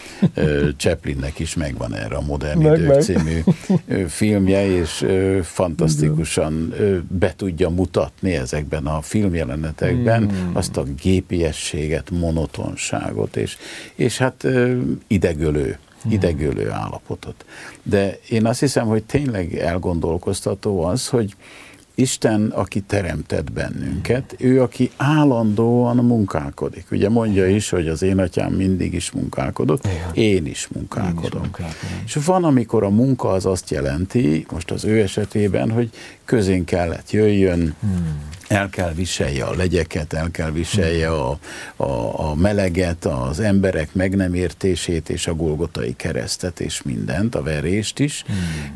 Chaplinnek is megvan erre a Modern meg, Idők meg. című filmje, és fantasztikusan be tudja mutatni ezekben a filmjelenetekben mm. azt a gépiességet, monotonságot, és, és hát idegölő, idegölő állapotot. De én azt hiszem, hogy tényleg elgondolkoztató az, hogy Isten, aki teremtett bennünket, ő, aki állandóan munkálkodik. Ugye mondja is, hogy az én atyám mindig is munkálkodott, én is munkálkodom. Én is munkálkodom. És van, amikor a munka az azt jelenti, most az ő esetében, hogy közén kellett jöjjön, hmm. el kell viselje a legyeket, el kell viselje a, a, a meleget, az emberek meg nem értését, és a golgotai keresztet, és mindent, a verést is.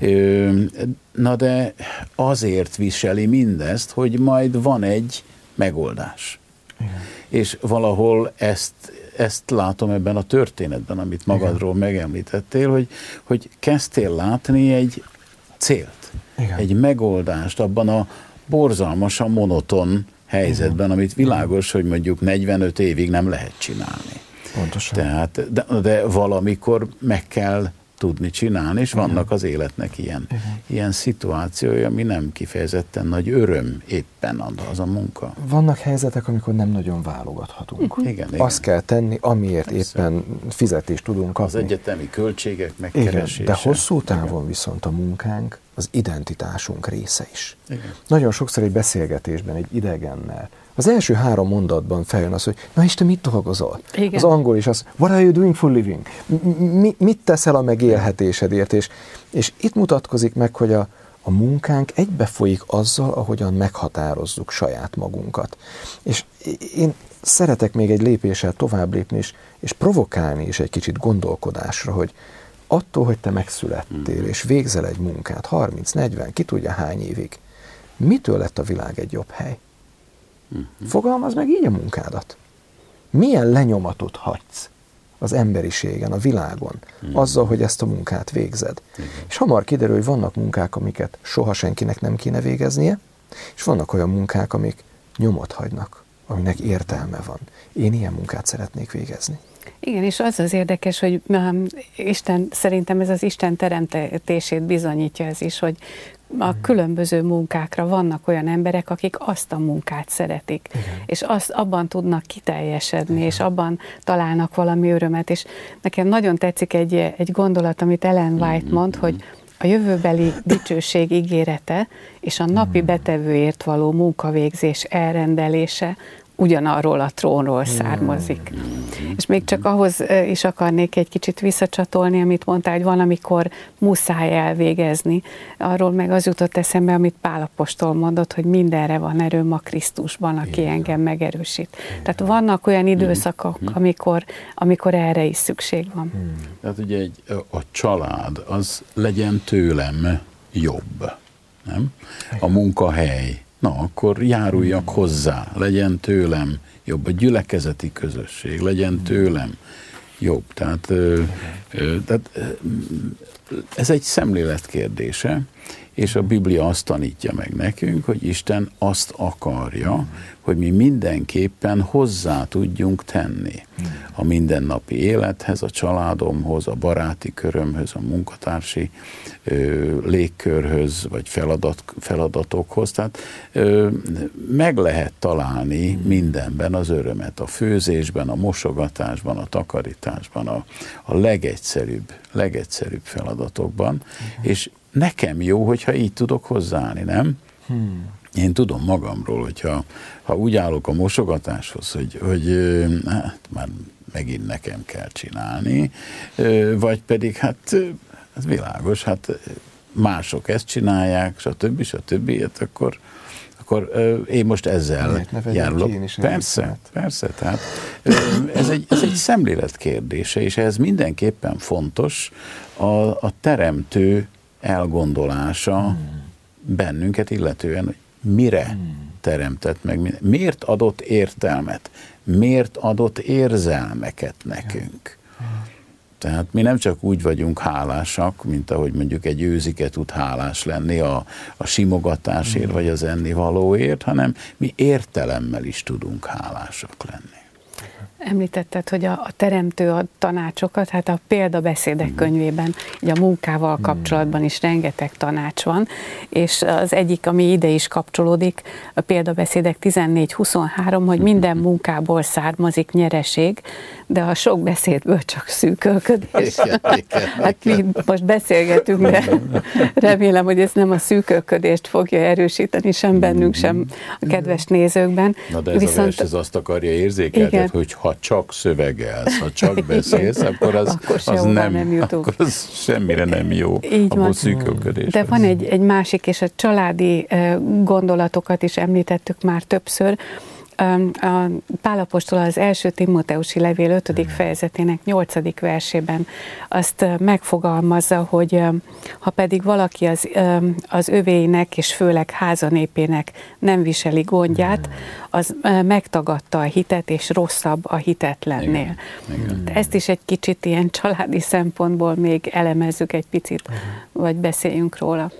Hmm. Na de azért viseli mindezt, hogy majd van egy megoldás. Igen. És valahol ezt, ezt látom ebben a történetben, amit magadról Igen. megemlítettél, hogy, hogy kezdtél látni egy célt, Igen. egy megoldást abban a borzalmasan monoton helyzetben, Igen. amit világos, hogy mondjuk negyvenöt évig nem lehet csinálni. Pontosan. Tehát, de, de valamikor meg kell tudni csinálni, és vannak Igen. az életnek ilyen, ilyen szituációja, ami nem kifejezetten nagy öröm éppen az a munka. Vannak helyzetek, amikor nem nagyon válogathatunk. Uh-huh. Igen, igen. Azt kell tenni, amiért Persze. éppen fizetést tudunk kapni. Az egyetemi költségek megkeresése. Igen, de hosszú távon Igen. viszont a munkánk az identitásunk része is. Igen. Nagyon sokszor egy beszélgetésben, egy idegennel, az első három mondatban feljön az, hogy na és te mit dolgozol? Igen. Az angol is az, what are you doing for living? Mi, mit teszel a megélhetésedért? És, és itt mutatkozik meg, hogy a, a munkánk egybefolyik azzal, ahogyan meghatározzuk saját magunkat. És én szeretek még egy lépéssel tovább lépni, és, és provokálni is egy kicsit gondolkodásra, hogy attól, hogy te megszülettél, és végzel egy munkát, harminc, negyven, ki tudja hány évig, mitől lett a világ egy jobb hely? Uh-huh. Fogalmazd meg így a munkádat. Milyen lenyomatot hagysz az emberiségen, a világon, uh-huh. azzal, hogy ezt a munkát végzed. Uh-huh. És hamar kiderül, hogy vannak munkák, amiket soha senkinek nem kéne végeznie, és vannak olyan munkák, amik nyomot hagynak, aminek értelme van. Én ilyen munkát szeretnék végezni. Igen, és az az érdekes, hogy Isten, szerintem ez az Isten teremtését bizonyítja ez is, hogy a különböző munkákra vannak olyan emberek, akik azt a munkát szeretik, Igen. és azt, abban tudnak kiteljesedni, Igen. és abban találnak valami örömet, és nekem nagyon tetszik egy, egy gondolat, amit Ellen White mond, hogy a jövőbeli dicsőség ígérete és a napi betevőért való munkavégzés elrendelése ugyanarról a trónról származik. Mm. És még csak ahhoz is akarnék egy kicsit visszacsatolni, amit mondtál, hogy van, amikor muszáj elvégezni. Arról meg az jutott eszembe, amit Pál apostol mondott, hogy mindenre van erőm a Krisztusban, aki igen. engem megerősít. Igen. Tehát vannak olyan időszakok, mm. amikor, amikor erre is szükség van. Mm. Tehát ugye egy, a család az legyen tőlem jobb, nem? A munkahely. Na, akkor járuljak hozzá, legyen tőlem jobb, a gyülekezeti közösség, legyen tőlem jobb. Tehát, ö, ö, tehát ez egy szemlélet kérdése, és a Biblia azt tanítja meg nekünk, hogy Isten azt akarja, hogy mi mindenképpen hozzá tudjunk tenni a mindennapi élethez, a családomhoz, a baráti körömhöz, a munkatársi ö, légkörhöz, vagy feladat, feladatokhoz. Tehát ö, meg lehet találni mindenben az örömet, a főzésben, a mosogatásban, a takarításban, a, a legegyszerűbb, legegyszerűbb feladatokban, uh-huh. és nekem jó, hogyha így tudok hozzáállni, nem? Hmm. Én tudom magamról, hogyha ha úgy állok a mosogatáshoz, hogy, hogy hát már megint nekem kell csinálni, vagy pedig hát ez világos, hát mások ezt csinálják, stb. stb. Hát akkor, akkor én most ezzel járulok. Persze, persze, tehát ez egy, ez egy szemlélet kérdése, és ez mindenképpen fontos a, a teremtő elgondolása hmm. bennünket illetően, hogy mire hmm. teremtett meg, miért adott értelmet, miért adott érzelmeket nekünk. Hmm. Tehát mi nem csak úgy vagyunk hálásak, mint ahogy mondjuk egy őzike tud hálás lenni a, a simogatásért hmm. vagy az ennivalóért, hanem mi értelemmel is tudunk hálásak lenni. Említetted, hogy a, a teremtő ad tanácsokat, hát a példabeszédek mm. könyvében, így a munkával kapcsolatban is rengeteg tanács van, és az egyik, ami ide is kapcsolódik, a példabeszédek tizennégy huszonhárom, hogy minden munkából származik nyereség, de a sok beszédből csak szűkölködés. Igen, igen, hát mi most beszélgetünk, de remélem, hogy ez nem a szűkölködést fogja erősíteni sem bennünk, sem a kedves nézőkben. Na de ez Viszont, a vers ez azt akarja érzékeltetni, hogy ha csak szövegelsz, ha csak beszélsz, akkor az, akkor az, nem, nem akkor az semmire nem jó. Így van. De van egy, egy másik, és a családi gondolatokat is említettük már többször. A Pál apostol az első Timóteusi levél ötödik fejezetének nyolcadik versében azt megfogalmazza, hogy ha pedig valaki az, az övéinek és főleg házanépének nem viseli gondját, az megtagadta a hitet, és rosszabb a hitetlennél. Igen. Igen. Ezt is egy kicsit ilyen családi szempontból még elemezzük egy picit, vagy beszéljünk róla.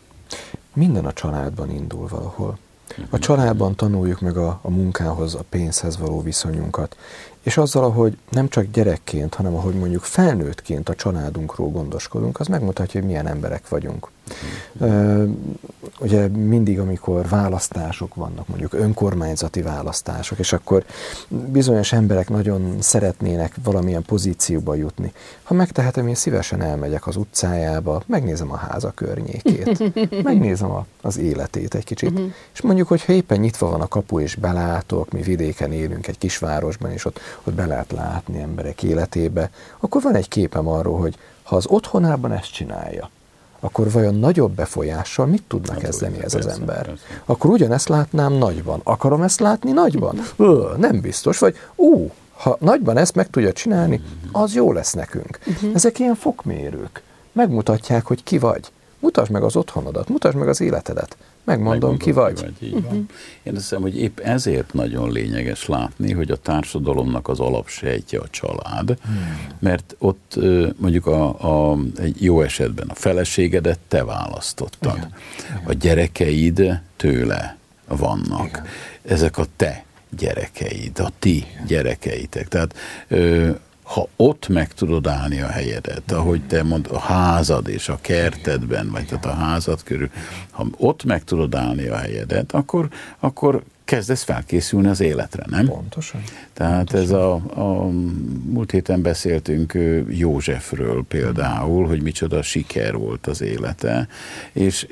Minden a családban indul valahol. A családban tanuljuk meg a, a munkához, a pénzhez való viszonyunkat, és azzal, ahogy nem csak gyerekként, hanem ahogy mondjuk felnőttként a családunkról gondoskodunk, az megmutatja, hogy milyen emberek vagyunk. Uh, ugye mindig, amikor választások vannak, mondjuk önkormányzati választások, és akkor bizonyos emberek nagyon szeretnének valamilyen pozícióba jutni. Ha megtehetem, én szívesen elmegyek az utcájába, megnézem a háza környékét, megnézem a, az életét egy kicsit, uh-huh. és mondjuk, hogyha éppen nyitva van a kapu, és belátok, mi vidéken élünk egy kisvárosban, és ott, ott be lehet látni emberek életébe, akkor van egy képem arról, hogy ha az otthonában ezt csinálja, akkor vajon nagyobb befolyással mit tudna kezdeni ez az ember? Persze. Akkor ugyanezt látnám nagyban. Akarom ezt látni nagyban? Ö, nem biztos. Vagy ú, ha nagyban ezt meg tudja csinálni, az jó lesz nekünk. Uh-huh. Ezek ilyen fokmérők. Megmutatják, hogy ki vagy. Mutasd meg az otthonodat, mutasd meg az életedet. Megmondom, Megmondom ki vagy. Ki vagy így uh-huh. van. Én azt hiszem, hogy épp ezért nagyon lényeges látni, hogy a társadalomnak az alapsejtje a család, hmm. mert ott mondjuk a, a, egy jó esetben a feleségedet te választottad. Igen. Igen. A gyerekeid tőle vannak. Igen. Ezek a te gyerekeid, a ti Igen. gyerekeitek. Tehát ö, ha ott meg tudod állni a helyedet, ahogy te mondod, a házad és a kertedben, vagy tehát a házad körül, ha ott meg tudod állni a helyedet, akkor, akkor kezdesz felkészülni az életre, nem? Pontosan. Tehát Pontosan. ez a, a múlt héten beszéltünk Józsefről például, hmm. hogy micsoda siker volt az élete, és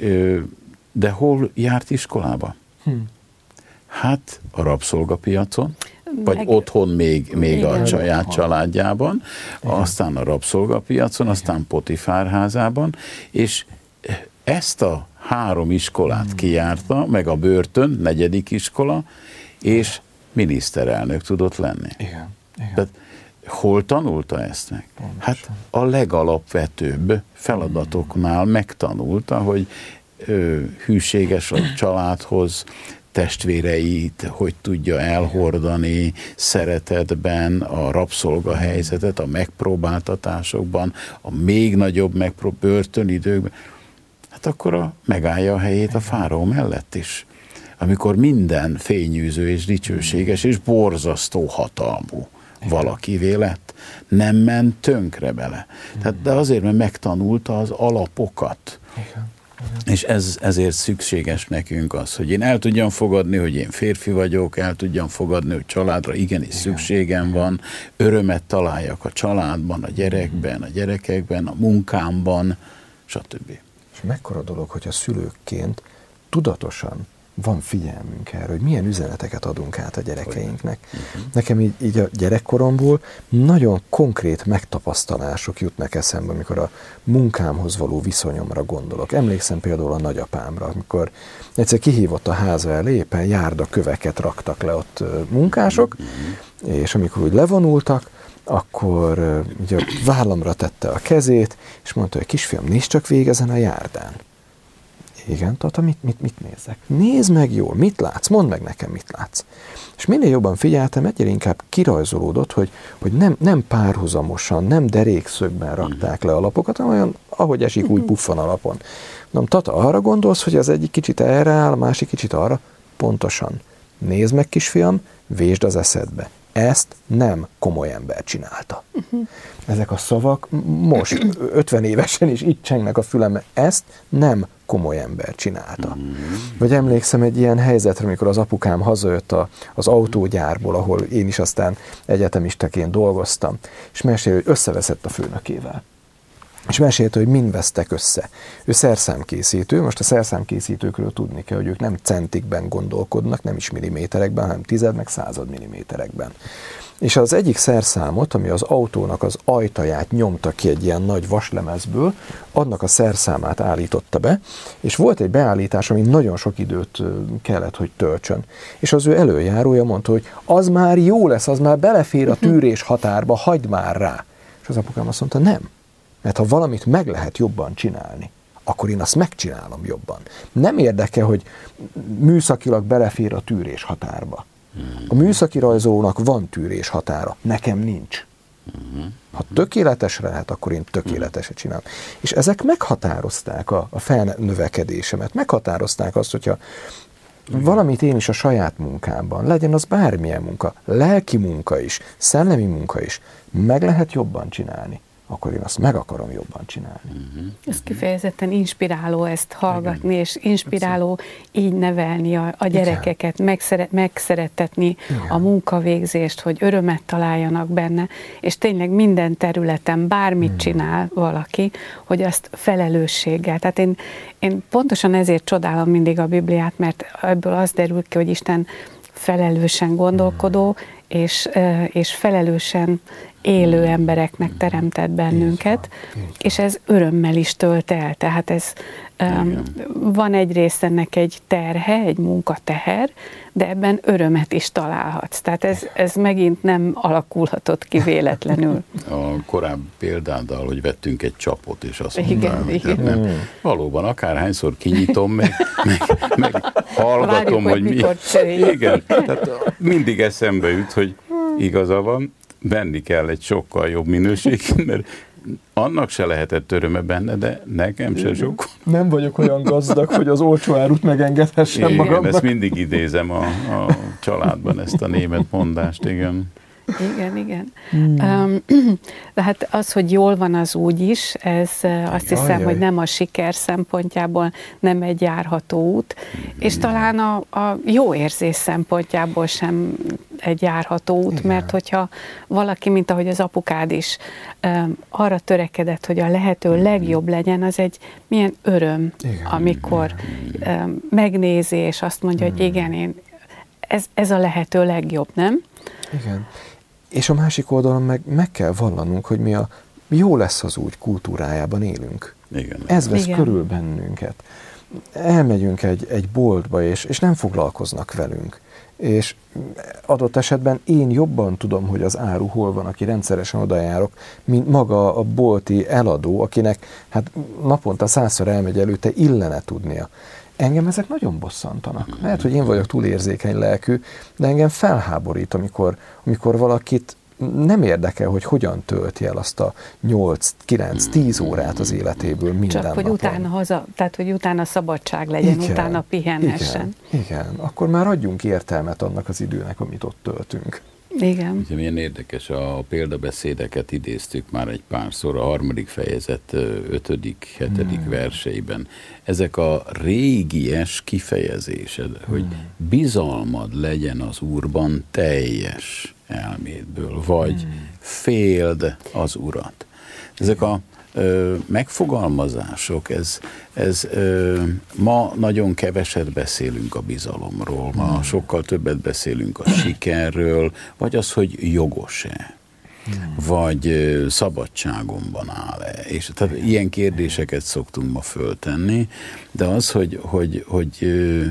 de hol járt iskolába? Hmm. Hát a rabszolgapiacon, vagy Meg... otthon még, még a saját családjában, igen. Aztán a rabszolgapiacon, aztán Potifár házában, és ezt a három iskolát hmm. kijárta, meg a börtön, negyedik iskola, és miniszterelnök tudott lenni. Igen. Igen. Tehát hol tanulta ezt meg? Pontosan. Hát a legalapvetőbb feladatoknál megtanulta, hogy ö, hűséges a családhoz, testvéreit, hogy tudja elhordani szeretetben, a rabszolgahelyzetet, a megpróbáltatásokban, a még nagyobb megprób- börtönidőkben. Hát akkor a, megállja a helyét a fáraó mellett is. Amikor minden fényűző és dicsőséges és borzasztó hatalmú valakivé lett, nem ment tönkre bele. Tehát, de azért, mert megtanulta az alapokat. És ez, ezért szükséges nekünk az, hogy én el tudjam fogadni, hogy én férfi vagyok, el tudjam fogadni, hogy családra igenis szükségem van, örömet találjak a családban, a gyerekben, a gyerekekben, a munkámban, stb. És mekkora dolog, hogyha szülőkként tudatosan van figyelmünk erre, hogy milyen üzeneteket adunk át a gyerekeinknek. Uh-huh. Nekem így, így a gyerekkoromból nagyon konkrét megtapasztalások jutnak eszembe, amikor a munkámhoz való viszonyomra gondolok. Emlékszem például a nagyapámra, amikor egyszer kihívott a háza elé, éppen járdaköveket raktak le ott munkások, uh-huh. és amikor úgy levonultak, akkor ugye vállamra tette a kezét, és mondta, hogy kisfiam, nézd csak végig ezen a járdán. Igen, Tata, mit, mit, mit nézzek? Nézd meg jól, mit látsz? Mondd meg nekem, mit látsz. És minél jobban figyeltem, egyre inkább kirajzolódott, hogy, hogy nem, nem párhuzamosan, nem derékszögben rakták le a lapokat, hanem olyan, ahogy esik, úgy puffan a lapon. Mondom, Tata, arra gondolsz, hogy az egyik kicsit erre áll, a másik kicsit arra? Pontosan. Nézd meg, kisfiam, vésd az eszedbe. Ezt nem komoly ember csinálta. Uh-huh. Ezek a szavak most ötven évesen is itt csengnek a fülembe. Ezt nem komoly ember csinálta. Uh-huh. Vagy emlékszem egy ilyen helyzetre, amikor az apukám hazajött a, az autógyárból, ahol én is aztán egyetemistaként dolgoztam, és mesél, hogy összeveszett a főnökével. És mesélte, hogy mind vesztek össze. Ő szerszámkészítő, most a szerszámkészítőkről tudni kell, hogy ők nem centikben gondolkodnak, nem is milliméterekben, hanem tized meg század milliméterekben. És az egyik szerszámot, ami az autónak az ajtaját nyomta ki egy ilyen nagy vaslemezből, annak a szerszámát állította be, és volt egy beállítás, ami nagyon sok időt kellett, hogy töltsön. És az ő előjárója mondta, hogy az már jó lesz, az már belefér a tűrés határba, hagyd már rá. És az apukám azt mondta, nem. Mert ha valamit meg lehet jobban csinálni, akkor én azt megcsinálom jobban. Nem érdekel, hogy műszakilag belefér a tűrés határba. A műszaki rajzolónak van tűrés határa, nekem nincs. Ha tökéletesre lehet, akkor én tökéleteset csinálom. És ezek meghatározták a, a felnövekedésemet, meghatározták azt, hogyha valamit én is a saját munkámban, legyen az bármilyen munka, lelki munka is, szellemi munka is, meg lehet jobban csinálni, akkor én azt meg akarom jobban csinálni. Uh-huh. Ez kifejezetten inspiráló ezt hallgatni, igen. És inspiráló így nevelni a, a gyerekeket, megszeret, megszerettetni igen. A munkavégzést, hogy örömet találjanak benne, és tényleg minden területen bármit hmm. csinál valaki, hogy azt felelősséggel. Tehát én, én pontosan ezért csodálom mindig a Bibliát, mert ebből az derül ki, hogy Isten felelősen gondolkodó, hmm. és, és felelősen élő embereknek teremtett bennünket, és ez örömmel is tölt el. Tehát ez um, van egy rész ennek egy terhe, egy munkateher, de ebben örömet is találhatsz. Tehát ez, ez megint nem alakulhatott ki véletlenül. A korábbi példáddal, hogy vettünk egy csapot, és azt igen, mondtam, igen. hogy nem, valóban akárhányszor kinyitom, meg, meg, meg hallgatom, várjuk, hogy, hogy mi. Igen, tehát mindig eszembe jut, hogy igaza van, venni kell egy sokkal jobb minőség, mert annak se lehetett öröme benne, de nekem se sok. Nem vagyok olyan gazdag, hogy az olcsó árut megengedhessem igen, magamnak. Ezt mindig idézem a, a családban, ezt a német mondást, igen. Igen, igen. Hmm. Tehát az, hogy jól van, az úgy is, ez azt hiszem, Ajaj. hogy nem a siker szempontjából nem egy járható út, és talán a, a jó érzés szempontjából sem egy járható út, igen. mert hogyha valaki, mint ahogy az apukád is um, arra törekedett, hogy a lehető legjobb legyen, az egy milyen öröm, igen. amikor um, megnézi, és azt mondja, hmm. hogy igen, én, ez, ez a lehető legjobb, nem? Igen. És a másik oldalon meg, meg kell vallanunk, hogy mi a jó lesz az úgy kultúrájában élünk. Igen. Ez vesz Igen. körül bennünket. Elmegyünk egy, egy boltba, és, és nem foglalkoznak velünk. És adott esetben én jobban tudom, hogy az áru hol van, aki rendszeresen odajárok, mint maga a bolti eladó, akinek hát naponta százszor elmegy előtte, illene tudnia. Engem ezek nagyon bosszantanak. Lehet, hogy én vagyok túl érzékeny lelkű, de engem felháborít, amikor, amikor valakit nem érdekel, hogy hogyan tölti el azt a nyolc, kilenc, tíz órát az életéből minden Csak, napon. hogy utána haza, tehát, hogy utána szabadság legyen, igen, utána pihenhessen. Igen, igen, akkor már adjunk értelmet annak az időnek, amit ott töltünk. Igen. Ugye milyen érdekes, a példabeszédeket idéztük már egy párszor, a harmadik fejezet ötödik, hetedik hmm. verseiben. Ezek a régies kifejezésed, hmm. hogy bizalmad legyen az Úrban teljes elmédből, vagy hmm. féld az Urat. Ezek a ö, megfogalmazások, ez, ez ö, ma nagyon keveset beszélünk a bizalomról, ma hmm. sokkal többet beszélünk a sikerről, vagy az, hogy jogos-e, hmm. vagy ö, szabadságomban áll-e. És tehát ilyen kérdéseket szoktunk ma föltenni, de az, hogy, hogy, hogy ö,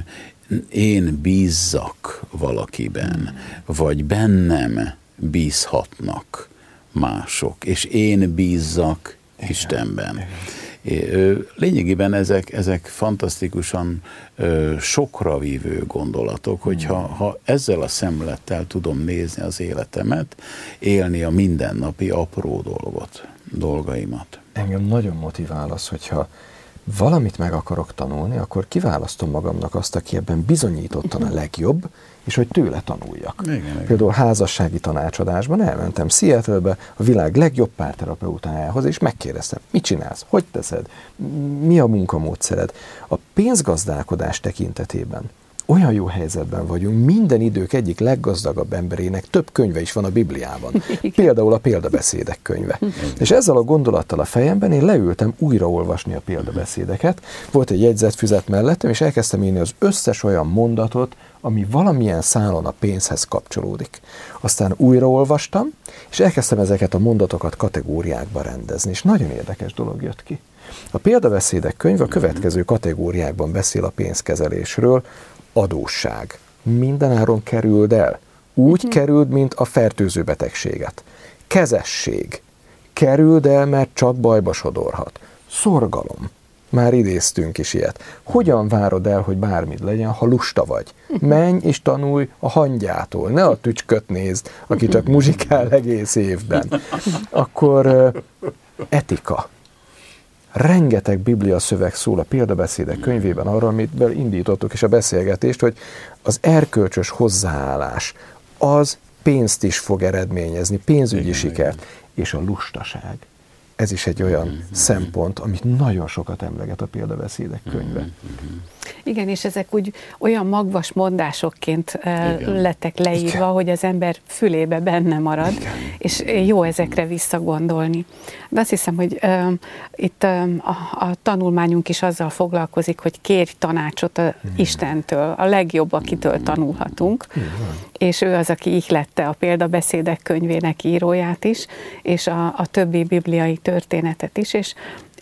én bízzak valakiben, vagy bennem bízhatnak mások, és én bízzak igen, Istenben. Igen. Lényegében ezek, ezek fantasztikusan ö, sokra vívő gondolatok, hogyha ha ezzel a szemlettel tudom nézni az életemet, élni a mindennapi apró dolgot, dolgaimat. Engem nagyon motivál az, hogyha valamit meg akarok tanulni, akkor kiválasztom magamnak azt, aki ebben bizonyítottan a legjobb, és hogy tőle tanuljak. Igen, igen. Például házassági tanácsadásban elmentem Seattle-be a világ legjobb párterapeutájához, és megkérdeztem, mit csinálsz, hogy teszed, mi a munkamódszered. A pénzgazdálkodás tekintetében olyan jó helyzetben vagyunk, minden idők egyik leggazdagabb emberének több könyve is van a Bibliában. Például a példabeszédek könyve. És ezzel a gondolattal a fejemben én leültem újraolvasni a példabeszédeket. Volt egy jegyzetfüzet mellettem, és elkezdtem írni az összes olyan mondatot, ami valamilyen szálon a pénzhez kapcsolódik. Aztán újraolvastam, és elkezdtem ezeket a mondatokat kategóriákba rendezni, és nagyon érdekes dolog jött ki. A példabeszédek könyve a következő kategóriákban beszél a pénzkezelésről. Adósság. Mindenáron kerüld el. Úgy uh-huh. kerüld, mint a fertőző betegséget. Kezesség. Kerüld el, mert csak bajba sodorhat. Szorgalom. Már idéztünk is ilyet. Hogyan várod el, hogy bármit legyen, ha lusta vagy? Menj és tanulj a hangyától. Ne a tücsköt nézd, aki csak muzsikál egész évben. Akkor etika. Rengeteg biblia szöveg szól a példabeszédek könyvében arra, amit indítottuk is a beszélgetést, hogy az erkölcsös hozzáállás az pénzt is fog eredményezni, pénzügyi igen, sikert, igen. és a lustaság. Ez is egy olyan mm-hmm. szempont, amit nagyon sokat emleget a példabeszédek könyve. Mm-hmm. Igen, és ezek úgy olyan magvas mondásokként igen. lettek leírva, igen. hogy az ember fülébe benne marad, igen. és jó ezekre visszagondolni. De azt hiszem, hogy uh, itt uh, a, a tanulmányunk is azzal foglalkozik, hogy kérj tanácsot a mm. Istentől, a legjobb, akitől tanulhatunk, mm. és ő az, aki ihlette a példabeszédek könyvének íróját is, és a, a többi bibliai történetet is, és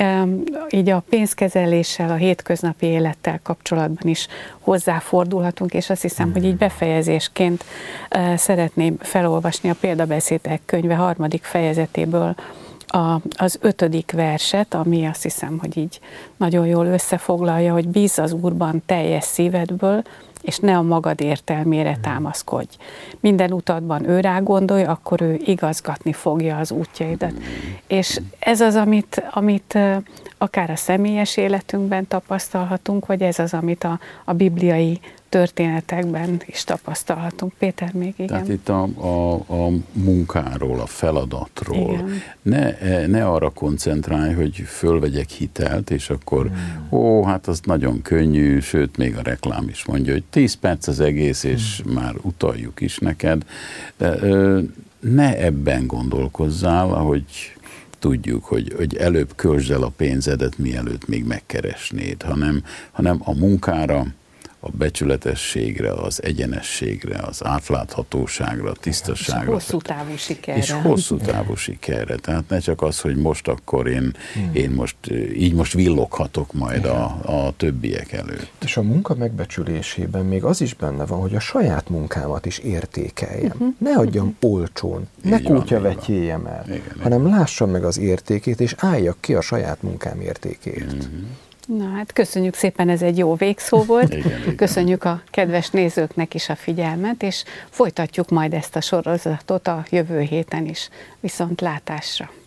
így a pénzkezeléssel, a hétköznapi élettel kapcsolatban is hozzáfordulhatunk, és azt hiszem, hogy így befejezésként szeretném felolvasni a példabeszédek könyve harmadik fejezetéből a, az ötödik verset, ami azt hiszem, hogy így nagyon jól összefoglalja, hogy bízz az Úrban teljes szívedből, és ne a magad értelmére támaszkodj. Minden utadban ő rá gondolj, akkor ő igazgatni fogja az útjaidat. És ez az, amit, amit akár a személyes életünkben tapasztalhatunk, vagy ez az, amit a, a bibliai történetekben is tapasztalhatunk. Péter, még igen. Tehát itt a, a, a munkáról, a feladatról. Ne, ne arra koncentrálj, hogy fölvegyek hitelt, és akkor hmm. ó, hát az nagyon könnyű, sőt, még a reklám is mondja, hogy tíz perc az egész, és hmm. már utaljuk is neked. De ö, ne ebben gondolkozzál, ahogy tudjuk, hogy, hogy előbb költsd el a pénzedet, mielőtt még megkeresnéd, hanem, hanem a munkára, a becsületességre, az egyenességre, az átláthatóságra, a tisztaságra. És hosszú távú sikerre. És hosszú távú sikerre. Tehát ne csak az, hogy most akkor én, hmm. én most így most villoghatok majd a, a többiek előtt. És a munka megbecsülésében még az is benne van, hogy a saját munkámat is értékeljem. Uh-huh. Ne adjam olcsón, ne kútyavetjéljem el, igen, hanem igen. lássam meg az értékét, és álljak ki a saját munkám értékért. Uh-huh. Na hát köszönjük szépen, ez egy jó végszó volt. Igen, igen. Köszönjük a kedves nézőknek is a figyelmet, és folytatjuk majd ezt a sorozatot a jövő héten is. Viszontlátásra!